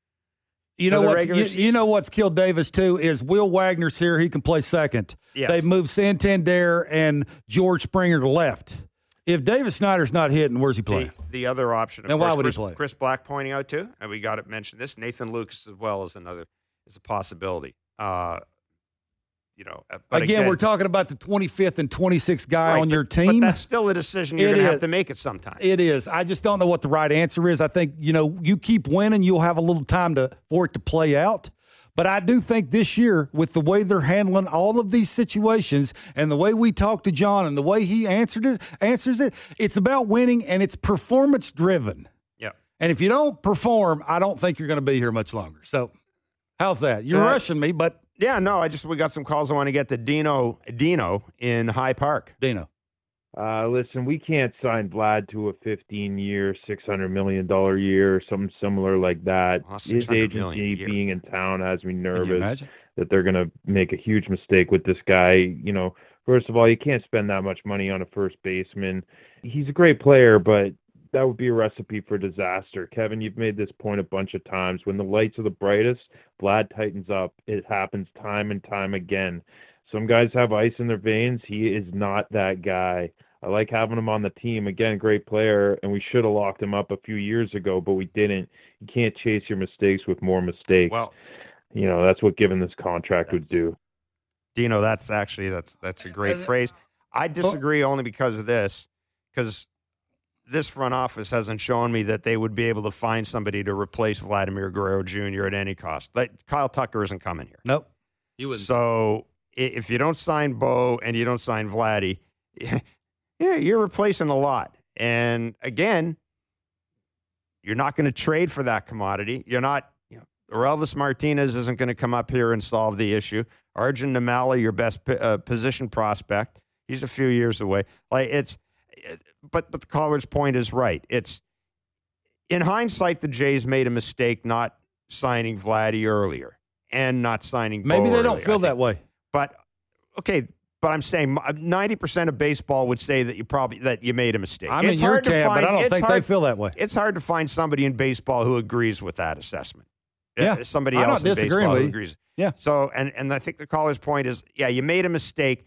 You know the what's regular you, season. you know what's killed Davis too is Will Wagner's here. He can play second. Yes. They've moved Santander and George Springer to left. If Davis Snyder's not hitting, where's he playing? The, the other option, of Then course, why would he Chris, play? Chris Black pointing out too, and we got to mention this. Nathan Lucas as well is another is a possibility. Uh, you know, uh, but again, we're talking about the twenty-fifth and twenty-sixth guy right, on but- your team. But that's still a decision you're It going to is. have to make at some time. It is. I just don't know what the right answer is. I think, you know, you keep winning, you'll have a little time to for it to play out. But I do think this year, with the way they're handling all of these situations and the way we talk to John and the way he answered it, answers it, it's about winning and it's performance driven. Yeah. And if you don't perform, I don't think you're going to be here much longer. So how's that? You're Uh, rushing me, but Yeah, no, I just we got some calls. I want to get to Dino Dino in High Park. Dino. Uh, listen, we can't sign Vlad to a fifteen-year, six hundred million dollars year or something similar like that. Well, His $600 million a agency year. being in town has me Can you nervous imagine? that they're going to make a huge mistake with this guy. You know, first of all, you can't spend that much money on a first baseman. He's a great player, but that would be a recipe for disaster. Kevin, you've made this point a bunch of times. When the lights are the brightest, Vlad tightens up. It happens time and time again. Some guys have ice in their veins. He is not that guy. I like having him on the team. Again, great player, and we should have locked him up a few years ago, but we didn't. You can't chase your mistakes with more mistakes. Well, you know, that's what giving this contract would do. Dino, that's actually that's that's a great phrase. I disagree only because of this, because this front office hasn't shown me that they would be able to find somebody to replace Vladimir Guerrero Junior at any cost. Like, Kyle Tucker isn't coming here. Nope. You wouldn't. So i- if you don't sign Bo and you don't sign Vladdy, yeah, you're replacing a lot. And again, you're not going to trade for that commodity. You're not, you know, Elvis Martinez isn't going to come up here and solve the issue. Arjun Namala, your best p- uh, position prospect, he's a few years away. Like it's, it, but but the caller's point is right. It's in hindsight, the Jays made a mistake not signing Vladdy earlier and not signing. Maybe Bo they don't earlier, feel I that think. way. But okay, but I'm saying ninety percent of baseball would say that you probably that you made a mistake. I'm in It's your hard to camp, but find- I don't it's think they hard- feel that way. It's hard to find somebody in baseball who agrees with that assessment. Yeah. Uh, somebody I'm else not in disagreeing baseball with who you. agrees. Yeah. So, and and I think the caller's point is, yeah, you made a mistake.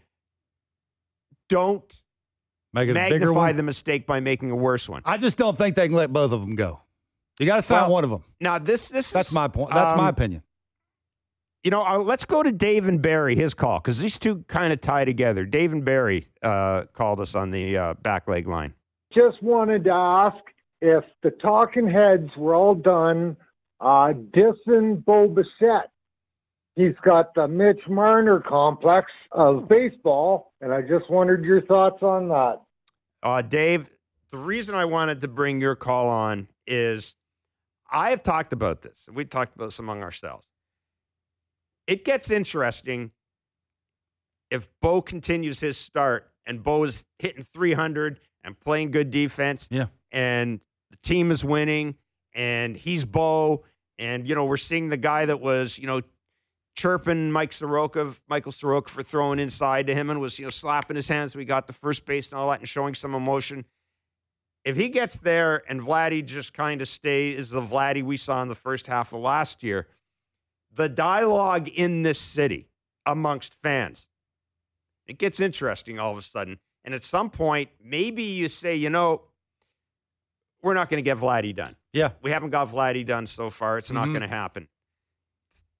Don't Make it a bigger magnify one. the mistake by making a worse one. I just don't think they can let both of them go. You got to sign Well, one of them. Now, this this That's is, my point. That's um, my opinion. You know, uh, let's go to Dave and Barry, his call, because these two kind of tie together. Dave and Barry uh, called us on the uh, back leg line. Just wanted to ask if the talking heads were all done, uh, dissing Bo Bichette. He's got the Mitch Marner complex of baseball, and I just wondered your thoughts on that. Uh, Dave, the reason I wanted to bring your call on is I have talked about this. We talked about this among ourselves. It gets interesting if Bo continues his start and Bo is hitting three hundred and playing good defense. Yeah. And the team is winning and he's Bo. And, you know, we're seeing the guy that was, you know, chirping Mike Soroka, Michael Soroka for throwing inside to him and was, you know, slapping his hands. We got the first base and all that and showing some emotion. If he gets there and Vladdy just kind of stays the Vladdy we saw in the first half of last year, the dialogue in this city amongst fans, it gets interesting all of a sudden. And at some point, maybe you say, you know, we're not going to get Vladdy done. Yeah. We haven't got Vladdy done so far. It's not Mhm. going to happen.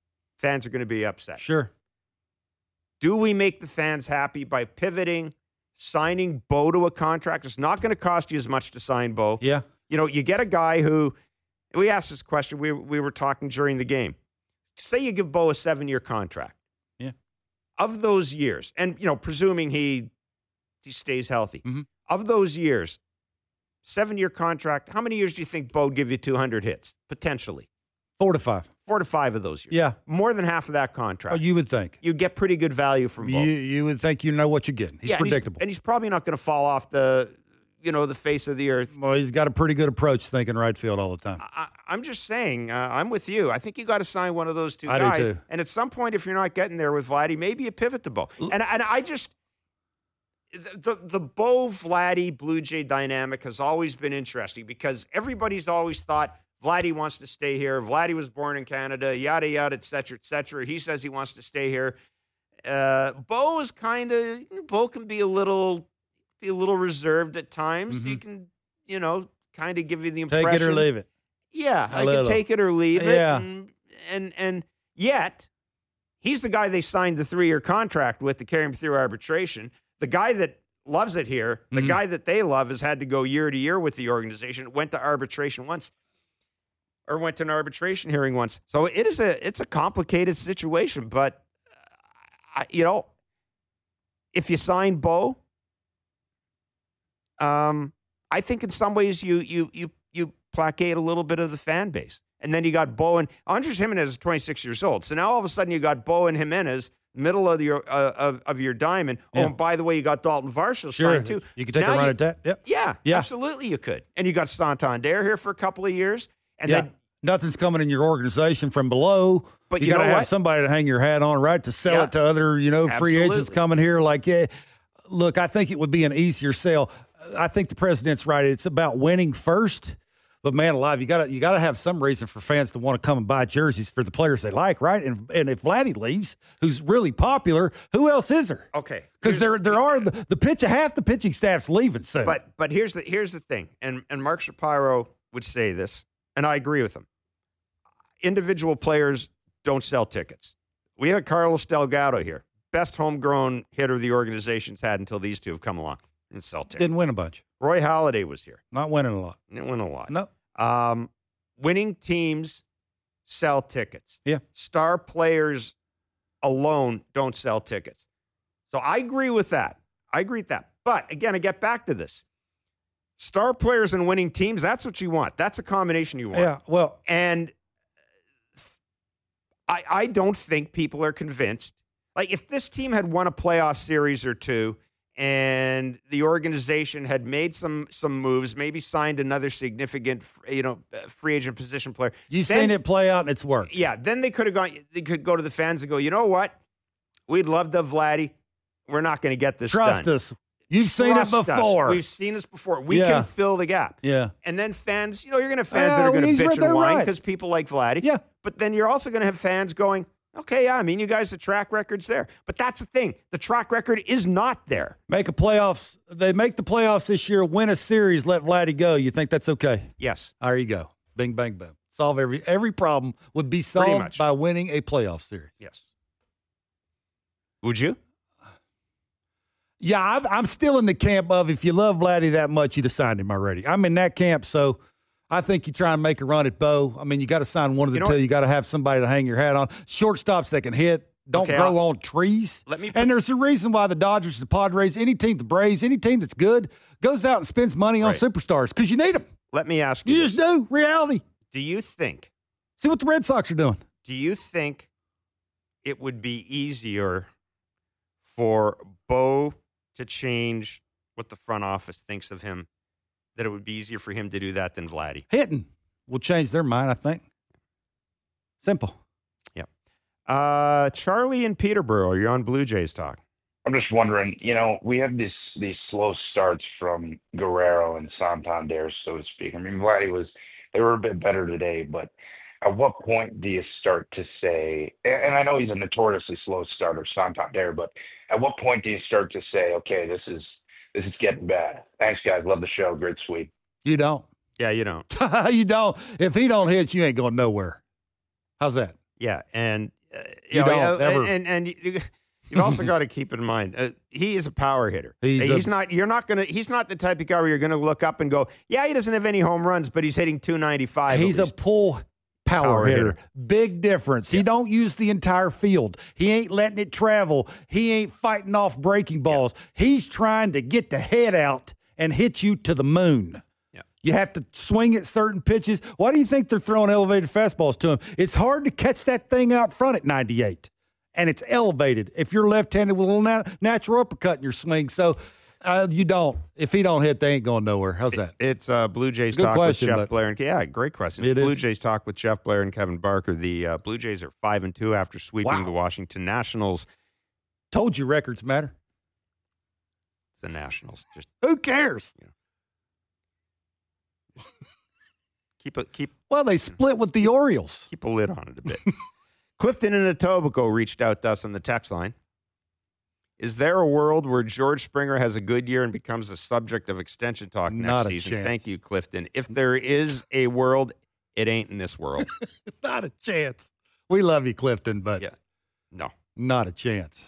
Fans are going to be upset. Sure. Do we make the fans happy by pivoting signing Bo to a contract. It's not going to cost you as much to sign Bo. Yeah. You know, you get a guy who, we asked this question, we, we were talking during the game. Say you give Bo a seven-year contract. Yeah. Of those years, and, you know, presuming he, he stays healthy, mm-hmm. of those years, seven-year contract, how many years do you think Bo would give you two hundred hits, potentially? Four to five. Four to five of those years. Yeah. More than half of that contract. Oh, you would think. You get pretty good value from Bo. You, you would think you know what you're getting. He's yeah, predictable. And he's, and he's probably not going to fall off the, you know, the face of the earth. Well, he's got a pretty good approach thinking right field all the time. I, I'm just saying, uh, I'm with you. I think you got to sign one of those two I do guys. too. And at some point, if you're not getting there with Vladdy, maybe you pivot to Bo. And, and I just, the, the, the Bo Vladdy Blue Jay dynamic has always been interesting because everybody's always thought Vladdy wants to stay here. Vladdy was born in Canada, yada, yada, et cetera, et cetera. He says he wants to stay here. Uh, Bo is kind of, Bo can be a little, be a little reserved at times. Mm-hmm. He can, you know, kind of give you the impression. Take it or leave it. Yeah, A I little. can take it or leave it. Yeah. And, and, and yet, he's the guy they signed the three-year contract with to carry him through arbitration. The guy that loves it here, the Mhm. guy that they love has had to go year to year with the organization, went to arbitration once. Or went to an arbitration hearing once. So it is a it's a complicated situation. But uh, I, you know, if you sign Bo, um, I think in some ways you you you you placate a little bit of the fan base, and then you got Bo and Andres Jimenez is twenty-six years old. So now all of a sudden you got Bo and Jimenez, middle of your uh, of of your diamond. Yeah. Oh, and by the way, you got Dalton Varsho Sure. signed too. You can take Now a run you- at that. Yep. Yeah, Yeah. absolutely you could. And you got Santander here for a couple of years, and yeah. then. Nothing's coming in your organization from below. But you, you got to know have what? somebody to hang your hat on, right? To sell Yeah. it to other, you know, free agents Absolutely. coming here. Like, yeah, look, I think it would be an easier sell. I think the president's right. It's about winning first. But man, alive, you got to you got to have some reason for fans to want to come and buy jerseys for the players they like, right? And and if Vladdy leaves, who's really popular, who else is there? Okay, Because there there are the, the pitch half the pitching staff's leaving soon. But but here's the here's the thing, and and Mark Shapiro would say this, and I agree with him. Individual players don't sell tickets. We had Carlos Delgado here, best homegrown hitter the organization's had until these two have come along and sell tickets. didn't win a bunch. Roy Halladay was here, Not winning a lot. didn't win a lot. No. Um, winning teams sell tickets. Yeah. Star players alone don't sell tickets. So I agree with that. I agree with that. But again, I get back to this. Star players and winning teams, that's what you want. That's a combination you want. Yeah, well, And I, I don't think people are convinced. Like, if this team had won a playoff series or two and the organization had made some some moves, maybe signed another significant, you know, uh, free agent position player. you've then- seen it play out and it's worked. Yeah, then they could have gone, they could go to the fans and go, you know what? We'd love to have Vladdy. We're not going to get this Trust done. us. You've seen Trust it us. before. We've seen this before. We Yeah. can fill the gap. Yeah. And then fans, you know, you're going to have fans Yeah, that are going he's to right bitch there, and whine right. because people like Vladdy. Yeah. But then you're also going to have fans going, okay, yeah, I mean, you guys, the track record's there. But that's the thing. The track record is not there. Make a playoffs. They make the playoffs this year, win a series, let Vladdy go. You think that's okay? Yes. There you go. Bing, bang, boom. Solve every every problem would be Pretty solved much. by winning a playoff series. Yes. Would you? Yeah, I'm, I'm still in the camp of if you love Vladdy that much, you'd have signed him already. I'm in that camp, so I think you try and make a run at Bo. I mean, you got to sign one of the You know two. what? You got to have somebody to hang your hat on. Shortstops that can hit, don't Okay, grow I'll- on trees. Let me put- and there's a reason why the Dodgers, the Padres, any team, the Braves, any team that's good goes out and spends money on Right. superstars because you need them. Let me ask you You this. just do. Reality. Do you think, See what the Red Sox are doing. do you think it would be easier for Bo to change what the front office thinks of him, that it would be easier for him to do that than Vladdy? Hitting will change their mind, I think. Simple. Yep. Uh, Charlie in Peterborough, you're on Blue Jays Talk. I'm just wondering, you know, we have these these slow starts from Guerrero and Santander, so to speak. I mean, Vladdy was, they were a bit better today, but at what point do you start to say, and and I know he's a notoriously slow starter, Santander, but at what point do you start to say, okay, this is this is getting bad? Thanks, guys. Love the show. Great sweep. You don't. Yeah, you don't. You don't. If he don't hit, you ain't going nowhere. How's that? Yeah, and uh, You know, don't, uh, ever. And and you, You've also got to keep in mind uh, he is a power hitter. He's, he's a, not. You're not gonna. He's not the type of guy where you're gonna look up and go, "Yeah, he doesn't have any home runs, but he's hitting two ninety-five." He's a pull power, Power hitter. hitter. Big difference. He don't use the entire field. He ain't letting it travel. He ain't fighting off breaking balls. He's trying to get the head out and hit you to the moon. Yeah. You have to swing at certain pitches. Why do you think they're throwing elevated fastballs to him? It's hard to catch that thing out front at ninety-eight, and it's elevated. If you're left-handed with a little nat- natural uppercut in your swing, so uh, you don't. If he don't hit, they ain't going nowhere. How's that? It's uh, Blue Jays Good talk question, with but- Jeff Blair and yeah, great question. It Blue is. Jays talk with Jeff Blair and Kevin Barker. The uh, Blue Jays are five and two after sweeping Wow. the Washington Nationals. Told you records matter. It's the Nationals. Just Who cares? keep a keep Well, they split with the Orioles. keep a lid on it a bit. Clifton in Etobicoke reached out to us on the text line. Is there a world where George Springer has a good year and becomes the subject of extension talk next Not a season? chance. Thank you, Clifton. If there is a world, it ain't in this world. Not a chance. We love you, Clifton, but yeah, no, not a chance.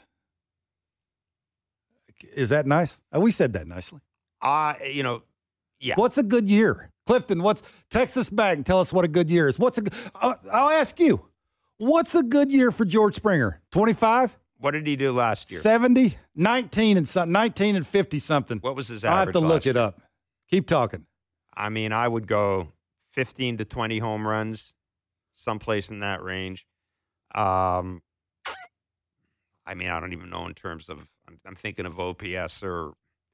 Is that nice? Oh, we said that nicely. uh, you know, yeah. What's a good year? Clifton, what's text us back and tell us what a good year is. What's a g- uh, I'll ask you. What's a good year for George Springer? twenty-five? What did he do last year? seventy? nineteen and something, nineteen and fifty something. What was his I'll have average to look last it year? up. Keep talking. I mean, I would go fifteen to twenty home runs, someplace in that range. Um, I mean, I don't even know in terms of, I'm, I'm thinking of O P S or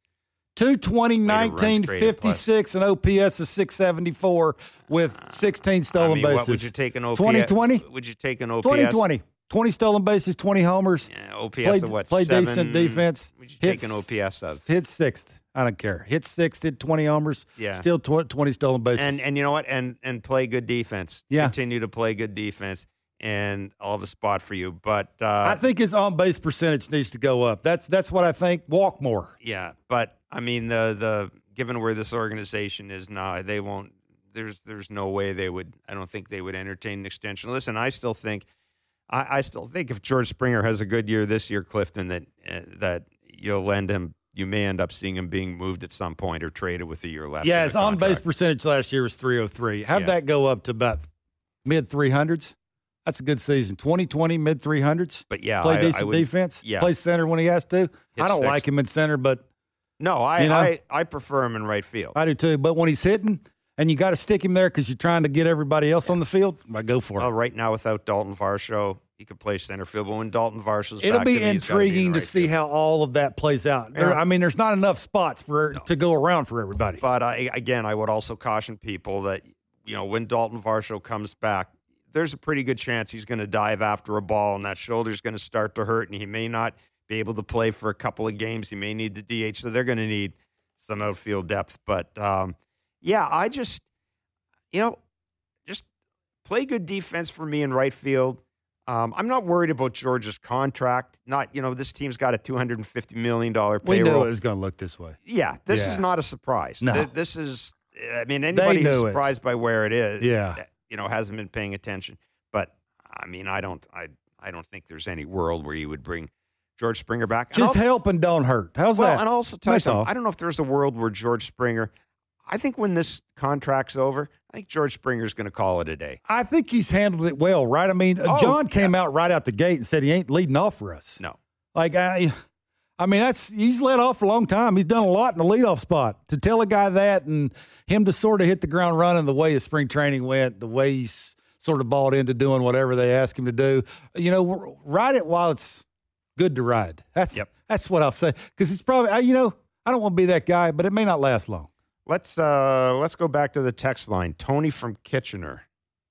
two twenty, Weighted runs nineteen, created plus. fifty-six, and O P S is six seventy-four with sixteen stolen I mean, bases. what would you take an O P S? twenty twenty? Would you take an O P S? twenty twenty. twenty stolen bases, twenty homers. Yeah, O P S Played, of what? played seven? decent defense. Would you Hits- take an O P S of? Hit sixth. I don't care. Hit sixth, did twenty homers. Yeah. Still tw- twenty stolen bases. And and you know what? And and play good defense. Yeah. Continue to play good defense, and I'll have a spot for you. But uh, I think his on base percentage needs to go up. That's that's what I think. Walk more. yeah, but I mean the the given where this organization is now, they won't. There's there's no way they would. I don't think they would entertain an extension. Listen, I still think. I, I still think if George Springer has a good year this year, Clifton, that uh, that you'll lend him. You may end up seeing him being moved at some point or traded with a year left. Yeah, in his the on base contract. percentage last year was three oh three. Have Yeah. that go up to about mid three hundreds. That's a good season. twenty twenty, mid three hundreds. But yeah, Play I- I decent would- defense. yeah. Play center when he has to. I don't six. like him in center, but No, I, You know? I I prefer him in right field. I do too. But when he's hitting and you got to stick him there because you're trying to get everybody else on the field, I go for it. Well, right now without Dalton Varsho, he could play center field. But when Dalton Varsho's It'll back, be to me, he's gotta be in intriguing to right see how all of that plays out. There, Yeah. I mean, there's not enough spots for to go around for everybody. But I, again, I would also caution people that, you know, when Dalton Varsho comes back, there's a pretty good chance he's going to dive after a ball, and that shoulder's going to start to hurt, and he may not be able to play for a couple of games. He may need the D H, so they're going to need some outfield depth. But, um, yeah, I just, you know, just play good defense for me in right field. Um, I'm not worried about George's contract. Not, you know, this team's got a two hundred fifty million dollars We payroll. knew it was going to look this way. Yeah, this Yeah. is not a surprise. No. Th- This is, I mean, anybody who's knew it. surprised by where it is, Yeah. you know, hasn't been paying attention. But, I mean, I don't, I, I don't think there's any world where you would bring George Springer back. And Just I'll- help and don't hurt. How's well, that? and I'll also tell you That's something. all. I don't know if there's a world where George Springer, I think when this contract's over, I think George Springer's going to call it a day. I think he's handled it well, right? I mean, uh Oh, John came out right out the gate and said he ain't leading off for us. No. Like, I, I mean, that's he's led off for a long time. He's done a lot in the leadoff spot. To tell a guy that and him to sort of hit the ground running the way his spring training went, the way he's sort of bought into doing whatever they ask him to do, you know, ride it while it's good to ride. That's that's what I'll say. Because it's probably, I- you know, I don't want to be that guy, but it may not last long. Let's uh, let's go back to the text line. Tony from Kitchener.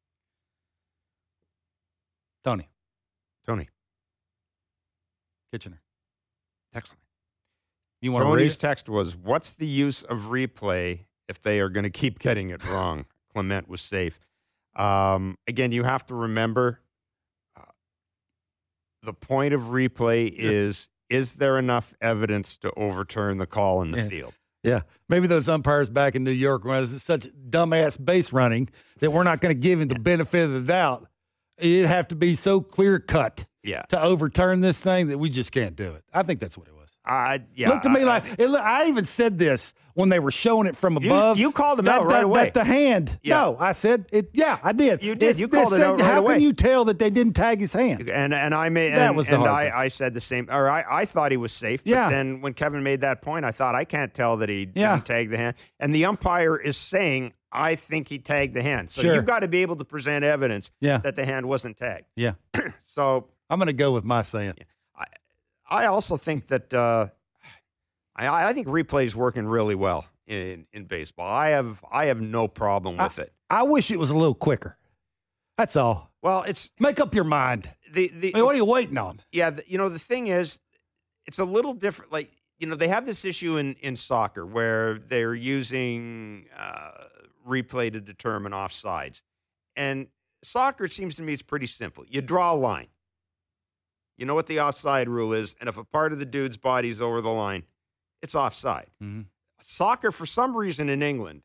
Tony. Tony. Kitchener. Text line. You want to read Tony's it? text was, what's the use of replay if they are going to keep getting it wrong? Clement was safe. Um, again, you have to remember uh, the point of replay is, is there enough evidence to overturn the call in the Yeah. field? Yeah, maybe those umpires back in New York when it was such dumbass base running that we're not going to give him the benefit of the doubt. It'd have to be so clear cut Yeah. to overturn this thing that we just can't do it. I think that's what it was. Uh, yeah. Looked to me I, like it, look- I even said this when they were showing it from You- above. you called him that, out that, right away. That the hand. Yeah. No, I said it. Yeah, I did. You did. It's- You this called it thing- out right How away. can you tell that they didn't tag his hand? And and I made That and, was the and hard thing. I, I said the same. Or I, I thought he was safe. But Yeah. then when Kevin made that point, I thought I can't tell that he Yeah. didn't tag the hand. And the umpire is saying I think he tagged the hand. So Sure. you've got to be able to present evidence Yeah. that the hand wasn't tagged. Yeah. So I'm going to go with my saying. I also think that uh, I, I think replay is working really well in, in baseball. I have I have no problem with it. I wish it was a little quicker. That's all. Well, it's make up your mind. The the I mean, what are you waiting on? Yeah, the, you know the thing is, it's a little different. Like you know, they have this issue in in soccer where they're using uh, replay to determine offsides, and soccer it seems to me is pretty simple. You draw a line. You know what the offside rule is, and if a part of the dude's body's over the line, it's offside. Mm-hmm. Soccer, for some reason in England,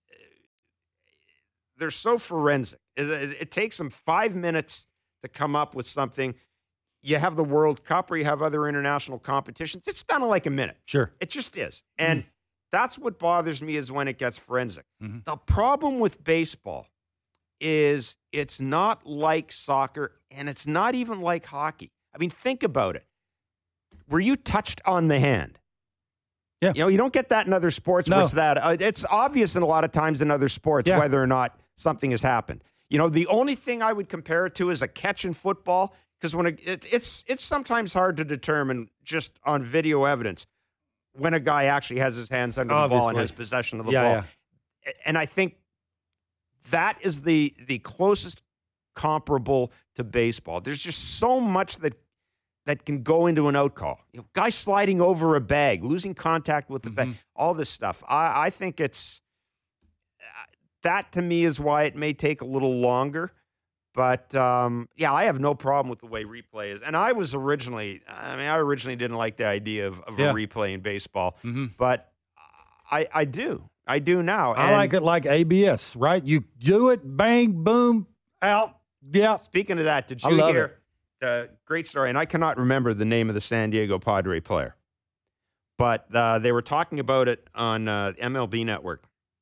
they're so forensic. It, it, it takes them five minutes to come up with something. You have the World Cup or you have other international competitions. It's done in like a minute. Sure. It just is. And mm. that's what bothers me is when it gets forensic. Mm-hmm. The problem with baseball is it's not like soccer and it's not even like hockey. I mean, think about it. Were you touched on the hand? Yeah. You know, you don't get that in other sports No. where it's that. Uh, it's obvious in a lot of times in other sports Yeah. whether or not something has happened. You know, the only thing I would compare it to is a catch in football because when it, it, it's it's sometimes hard to determine just on video evidence when a guy actually has his hands under the ball and Obviously. has possession of the Yeah, ball. And I think that is the the closest comparable to baseball. There's just so much that that can go into an out call. You know, guy sliding over a bag, losing contact with the Mm-hmm. bag, all this stuff. I, I think it's uh, that to me is why it may take a little longer. But um, yeah, I have no problem with the way replay is. And I was originally, I mean, I originally didn't like the idea of, of Yeah. a replay in baseball, Mhm. but I, I do. I do now. I And like it like A B S, right? You do it, bang, boom, out. Yeah. Speaking of that, did I you love hear it. the great story? And I cannot remember the name of the San Diego Padre player, but uh, they were talking about it on uh, M L B Network.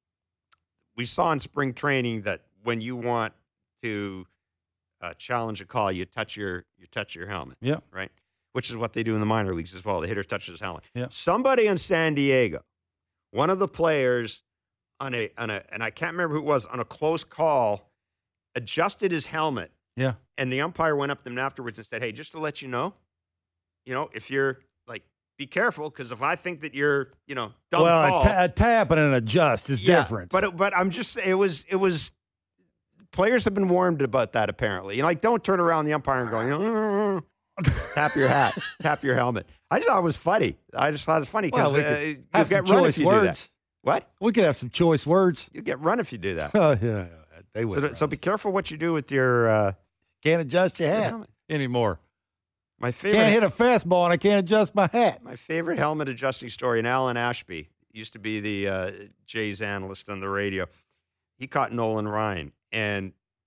We saw in spring training that when you want to uh, challenge a call, you touch your you touch your helmet. Yeah. Right. Which is what they do in the minor leagues as well. The hitter touches his helmet. Yeah. Somebody in San Diego, one of the players on a on a and I can't remember who it was on a close call, adjusted his helmet. Yeah. And the umpire went up to him afterwards and said, "Hey, just to let you know, you know, if you're like, be careful because if I think that you're, you know, dumb well, call, a, ta- a tap and an adjust is yeah, different. But it, but I'm just it was it was players have been warned about that apparently. You know, like don't turn around the umpire and go, "Mm, tap your hat, tap your helmet." I just thought it was funny. I just thought it was funny Well, because we uh, could you have get some run choice if you words. do that. What? We could have some choice words. You get run if you do that. Oh, yeah. They So, would. th- so be careful what you do with your. Uh, Can't adjust your your hat helmet. anymore. My favorite. Can't hit a fastball and I can't adjust my hat. My favorite helmet adjusting story, and Alan Ashby used to be the uh, Jays analyst on the radio. He caught Nolan Ryan, and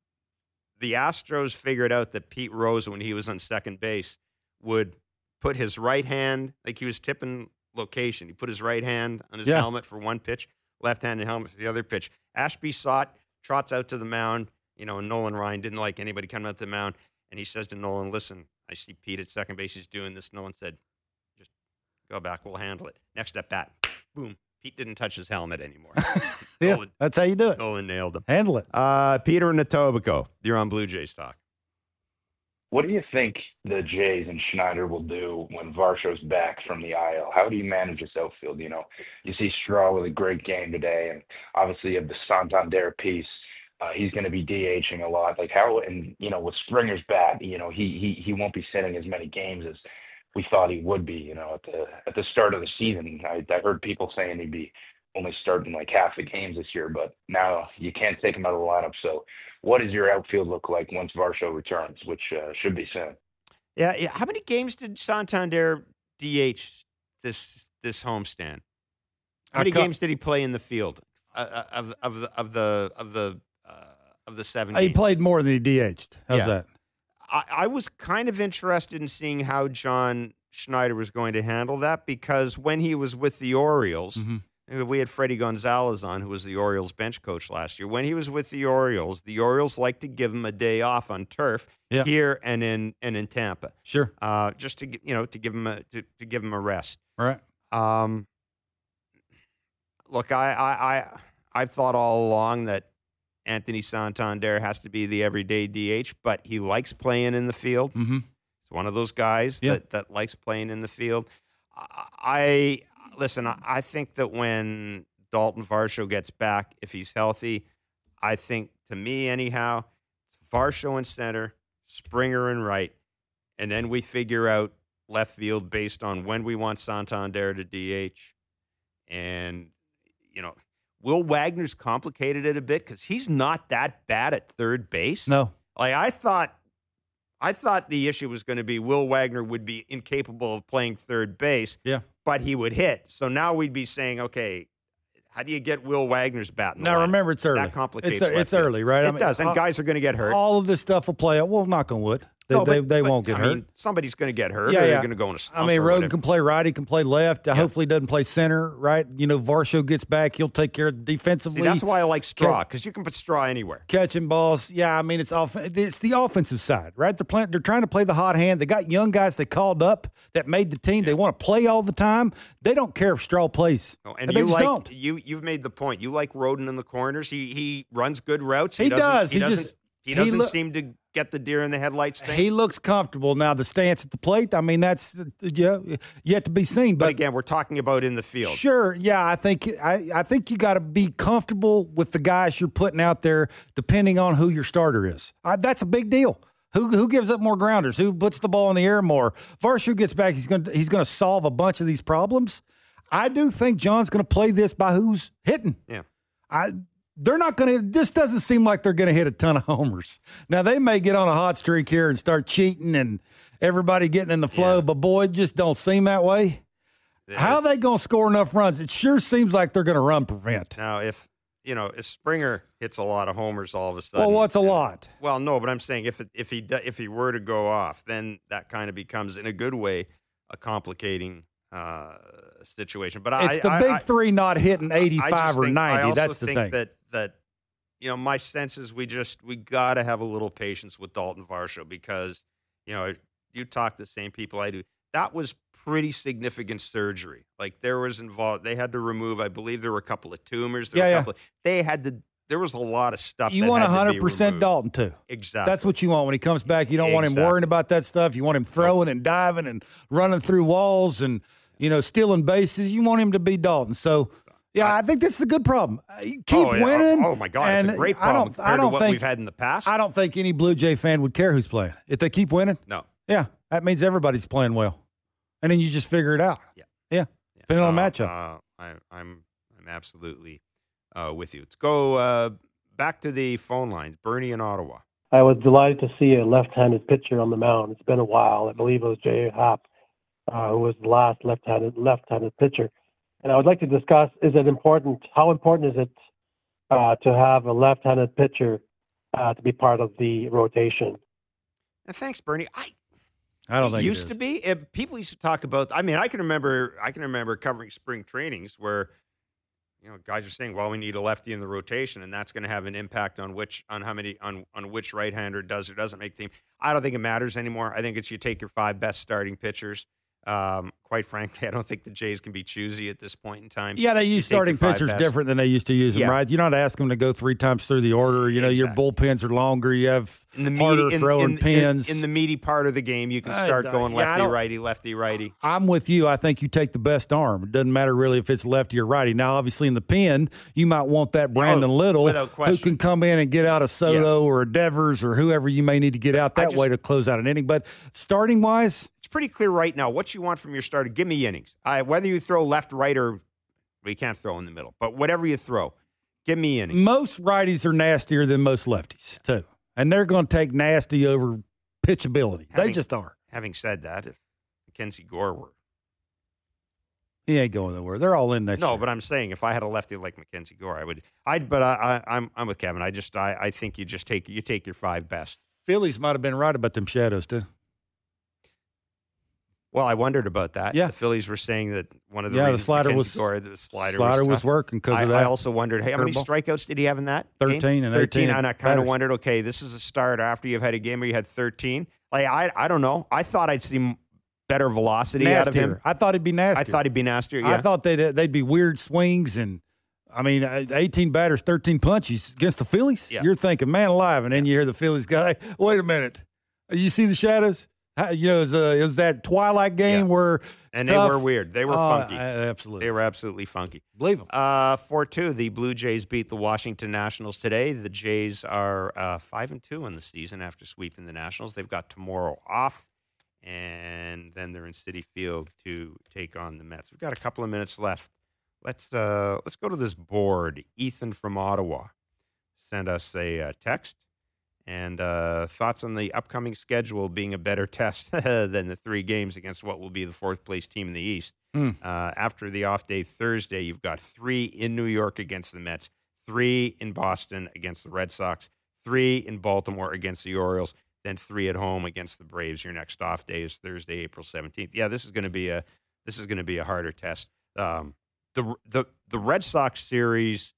the Astros figured out that Pete Rose, when he was on second base, would put his right hand, like he was tipping location. He put his right hand on his Yeah. helmet for one pitch, left-handed helmet for the other pitch. Ashby saw it, trots out to the mound. You know, and Nolan Ryan didn't like anybody coming out to the mound, and he says to Nolan, "Listen, I see Pete at second base. He's doing this." Nolan said, "Just go back. We'll handle it." Next at bat, boom. Pete didn't touch his helmet anymore. Yeah, Nolan, that's how you do it. Nolan nailed him. Handle it. Uh, Peter and Etobicoke, you're on Blue Jays Talk. What do you think the Jays and Schneider will do when Varsho's back from the I L? How do you manage this outfield? You know, you see Straw with a great game today, and obviously you have the Santander piece. Uh, he's going to be DHing a lot. Like how, and you know, with Springer's bat, you know, he he he won't be sitting as many games as we thought he would be. You know, at the at the start of the season, I, I heard people saying he'd be only starting like half the games this year, but now you can't take him out of the lineup. So, what does your outfield look like once Varsho returns, which uh, should be soon? Yeah, yeah. How many games did Santander D H this this homestand? How I many ca- games did he play in the field uh, of of the of the of the uh, of the seven? He games? played more than he D H'd. How's Yeah. that? I, I was kind of interested in seeing how John Schneider was going to handle that because when he was with the Orioles, mm-hmm. we had Freddie Gonzalez on, who was the Orioles bench coach last year. When he was with the Orioles, the Orioles like to give him a day off on turf yeah. here and in and in Tampa. Sure, uh, just to you know to give him a to, to give him a rest. All right. Um, look, I I I I've thought all along that Anthony Santander has to be the everyday D H, but he likes playing in the field. Mm-hmm. He's one of those guys yeah. that, that likes playing in the field. I, I listen. I, I think that when Dalton Varsho gets back, if he's healthy, I think to me anyhow, it's Varsho in center, Springer in right, and then we figure out left field based on when we want Santander to D H, and you know. Will Wagner's complicated it a bit because he's not that bad at third base. No, like I thought, I thought the issue was going to be Will Wagner would be incapable of playing third base. Yeah, but he would hit. So now we'd be saying, okay, how do you get Will Wagner's bat in the Now lineup? Remember, it's early. That complicates. It's, it's early, right? It I mean, does, and all, guys are going to get hurt. All of this stuff will play out. Well, knock on wood. They, no, they, but, they but, won't get I hurt. Mean, somebody's going to get hurt. Yeah, or yeah. They're going to go in a slump. I mean, or Roden whatever. can play right. He can play left. Yeah. Hopefully, he doesn't play center. Right. You know, Varsho gets back. He'll take care of defensively. See, that's why I like Straw because you can put Straw anywhere. Catching balls. Yeah, I mean, it's off. It's the offensive side, right? They're playing. They're trying to play the hot hand. They got young guys they called up that made the team. Yeah. They want to play all the time. They don't care if Straw plays. Oh, and they you just like don't. you. You've made the point. You like Roden in the corners. He he runs good routes. He, he doesn't, does. He, he doesn't. Just, he doesn't he lo- seem to get the deer in the headlights thing. He looks comfortable now. The stance at the plate. I mean, that's yeah, yet to be seen. But, but again, we're talking about in the field. Sure. Yeah, I think I, I think you got to be comfortable with the guys you're putting out there, depending on who your starter is. I, that's a big deal. Who who gives up more grounders? Who puts the ball in the air more? Varsho gets back. He's going to he's going to solve a bunch of these problems. I do think John's going to play this by who's hitting. Yeah. I. They're not going to, this doesn't seem like they're going to hit a ton of homers. Now, they may get on a hot streak here and start cheating and everybody getting in the flow, yeah. but boy, it just don't seem that way. It's, How are they going to score enough runs? It sure seems like they're going to run prevent. Now, if, you know, if Springer hits a lot of homers all of a sudden. Well, what's a lot? Well, no, but I'm saying if it, if he if he were to go off, then that kind of becomes, in a good way, a complicating uh, situation. But it's I, the I, big I, three not hitting eighty-five or think, ninety. I also That's the think thing. That that you know, my sense is we just we got to have a little patience with Dalton Varsho because you know you talk to the same people I do. That was pretty significant surgery. Like there was involved. They had to remove. I believe there were a couple of tumors. There yeah, were a yeah. couple of, they had to. There was a lot of stuff. You that want had one hundred to be percent removed. Dalton, too. Exactly. That's what you want when he comes back. You don't want him Exactly. worrying about that stuff. You want him throwing and diving and running through walls and, you know, stealing bases. You want him to be Dalton. So, yeah, I, I think this is a good problem. Keep oh, yeah. winning. Oh, my God. And it's a great I problem don't, compared I don't to what think, we've had in the past. I don't think any Blue Jay fan would care who's playing. If they keep winning, no. Yeah, that means everybody's playing well. And then you just figure it out. Yeah. Yeah, depending uh, on the matchup. Uh, I, I'm, I'm absolutely uh, with you. Let's go uh, back to the phone lines. Bernie in Ottawa. I was delighted to see a left-handed pitcher on the mound. It's been a while. I believe it was Jay Happ, uh, who was the last left-handed left-handed pitcher. And I would like to discuss: is it important? How important is it uh, to have a left-handed pitcher uh, to be part of the rotation? Uh, thanks, Bernie. I I don't it think it used is. to be. It, people used to talk about. I mean, I can remember. I can remember covering spring trainings where, you know, guys are saying, "Well, we need a lefty in the rotation, and that's going to have an impact on which on how many on on which right-hander does or doesn't make the team." I don't think it matters anymore. I think it's you take your five best starting pitchers. Um, quite frankly, I don't think the Jays can be choosy at this point in time. Yeah, they You use take your starting five pitchers best. different than they used to use them, Yeah. right? You're not asking them to go three times through the order. You know, Exactly. your bullpens are longer. You have In the harder meaty, in, throwing in, pins. In, in the meaty part of the game, you can I- start I- going yeah, I lefty, don't- righty, lefty, righty. I'm with you. I think you take the best arm. It doesn't matter really if it's lefty or righty. Now, obviously, in the pen, you might want that Brandon Little without who question. can come in and get out a Soto or a Devers or whoever you may need to get out I that just- way to close out an inning. But starting wise, It's pretty clear right now what you want from your starter. Give me innings. I, whether you throw left, right, or well, you can't throw in the middle, but whatever you throw, give me innings. most righties are nastier than most lefties, too. And they're going to take nasty over pitchability. Having- they just are. Having said that, if Mackenzie Gore were He ain't going nowhere. They're all in next no, year. but I'm saying if I had a lefty like Mackenzie Gore, I would. I'd. But I, I, I'm I'm with Kevin. I just I, I think you just take you take your five best. Phillies might have been right about them shadows, too. Well, I wondered about that. Yeah. The Phillies were saying that one of the Yeah, the reasons slider McKenzie was- Gore, the slider, slider was, was tough. working 'cause I, of I that also wondered, hey, how many curveball. strikeouts did he have in that? thirteen game? and thirteen. eighteen And I kind of batters. wondered, okay, this is a start after you've had a game where you had thirteen. Like I, I don't know. I thought I'd see m- better velocity out of him. Nastier. I thought he'd be nastier. I thought he'd be nastier. Yeah. I thought they'd they'd be weird swings and I mean, uh, eighteen batters, thirteen punches against the Phillies. Yeah. You're thinking, man alive, and then you hear the Phillies guy. Wait a minute, you see the shadows? How, you know, it was, uh, it was that Twilight game Yeah. where and stuff- they were weird. They were Oh, funky. uh, absolutely, They were absolutely funky. Believe them. Uh, four two, the Blue Jays beat the Washington Nationals today. The Jays are uh, five and two in the season after sweeping the Nationals. They've got tomorrow off, and then they're in Citi Field to take on the Mets. We've got a couple of minutes left. Let's uh, let's go to this board. Ethan from Ottawa sent us a uh, text and uh, thoughts on the upcoming schedule being a better test than the three games against what will be the fourth place team in the East. Hmm. Uh, after the off day Thursday, you've got three in New York against the Mets, three in Boston against the Red Sox, three in Baltimore against the Orioles, then three at home against the Braves. Your next off day is Thursday, April seventeenth. Yeah, this is going to be a this is going to be a harder test. Um, the the the Red Sox series,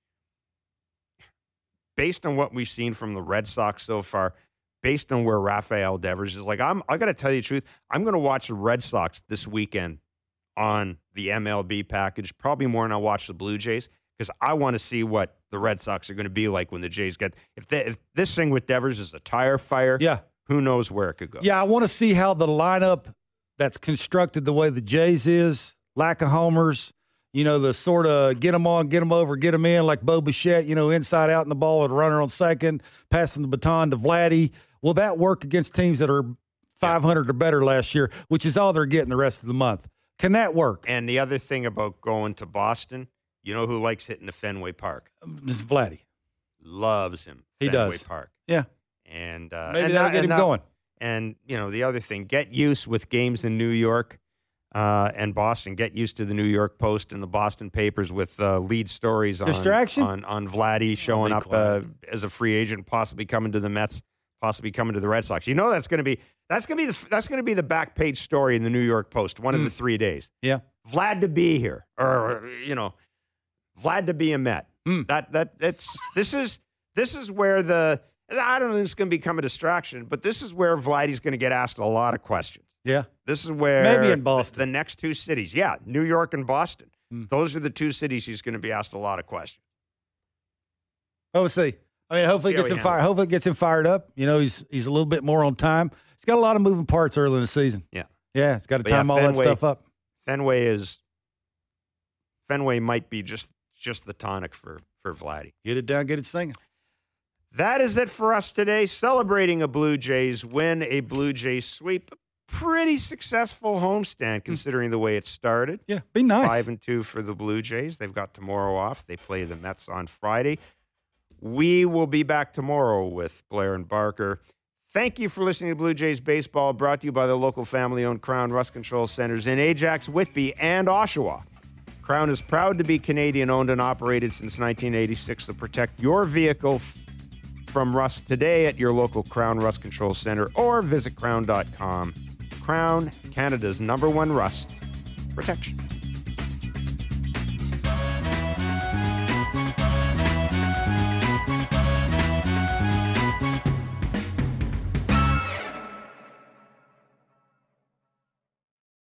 based on what we've seen from the Red Sox so far, based on where Rafael Devers is, like I'm I got to tell you the truth, I'm going to watch the Red Sox this weekend on the M L B package, probably more than I'll watch the Blue Jays, because I want to see what the Red Sox are going to be like when the Jays get. If, they, if this thing with Devers is a tire fire, Yeah. who knows where it could go. Yeah, I want to see how the lineup that's constructed the way the Jays is, lack of homers, you know, the sort of get them on, get them over, get them in, like Bo Bichette, you know, inside out in the ball with a runner on second, passing the baton to Vladdy. Will that work against teams that are five hundred or better last year, which is all they're getting the rest of the month? Can that work? And the other thing about going to Boston, you know who likes hitting the Fenway Park? This is Vladdy. Loves him. He Fenway does. Park. Yeah. And uh, Maybe and that'll that- get and him that- going. And, you know, the other thing, get used with games in New York uh, and Boston. Get used to the New York Post and the Boston papers with uh, lead stories on Distraction? on, on Vladdy showing be up uh, quiet. as a free agent, possibly coming to the Mets, possibly coming to the Red Sox. You know that's going to be that's going to be the that's going to be the back page story in the New York Post one of the three days. Yeah. Vlad to be here, or you know, Vlad to be a Met. That that it's this is this is where the I don't know if it's going to become a distraction, but this is where Vladdy's going to get asked a lot of questions. Yeah. This is where Maybe in Boston. the, the next two cities, yeah, New York and Boston. Those are the two cities he's going to be asked a lot of questions. Oh, we'll see. I mean, hopefully it See how gets he him fired. handles it. Hopefully it gets him fired up. You know, he's he's a little bit more on time. He's got a lot of moving parts early in the season. Yeah. Yeah, he's got to But yeah, time all that Fenway- stuff up. Fenway is Fenway might be just just the tonic for for Vladdy. Get it down, get it singing. That is it for us today. Celebrating a Blue Jays win, a Blue Jays sweep. Pretty successful homestand considering the way it started. Yeah, be nice. Five and two for the Blue Jays. They've got tomorrow off. They play the Mets on Friday. We will be back tomorrow with Blair and Barker. Thank you for listening to Blue Jays Baseball, brought to you by the local family-owned Crown Rust Control Centers in Ajax, Whitby, and Oshawa. Crown is proud to be Canadian-owned and operated since nineteen eighty-six to protect your vehicle f- from rust today at your local Crown Rust Control Center or visit crown dot com. Crown, Canada's number one rust protection.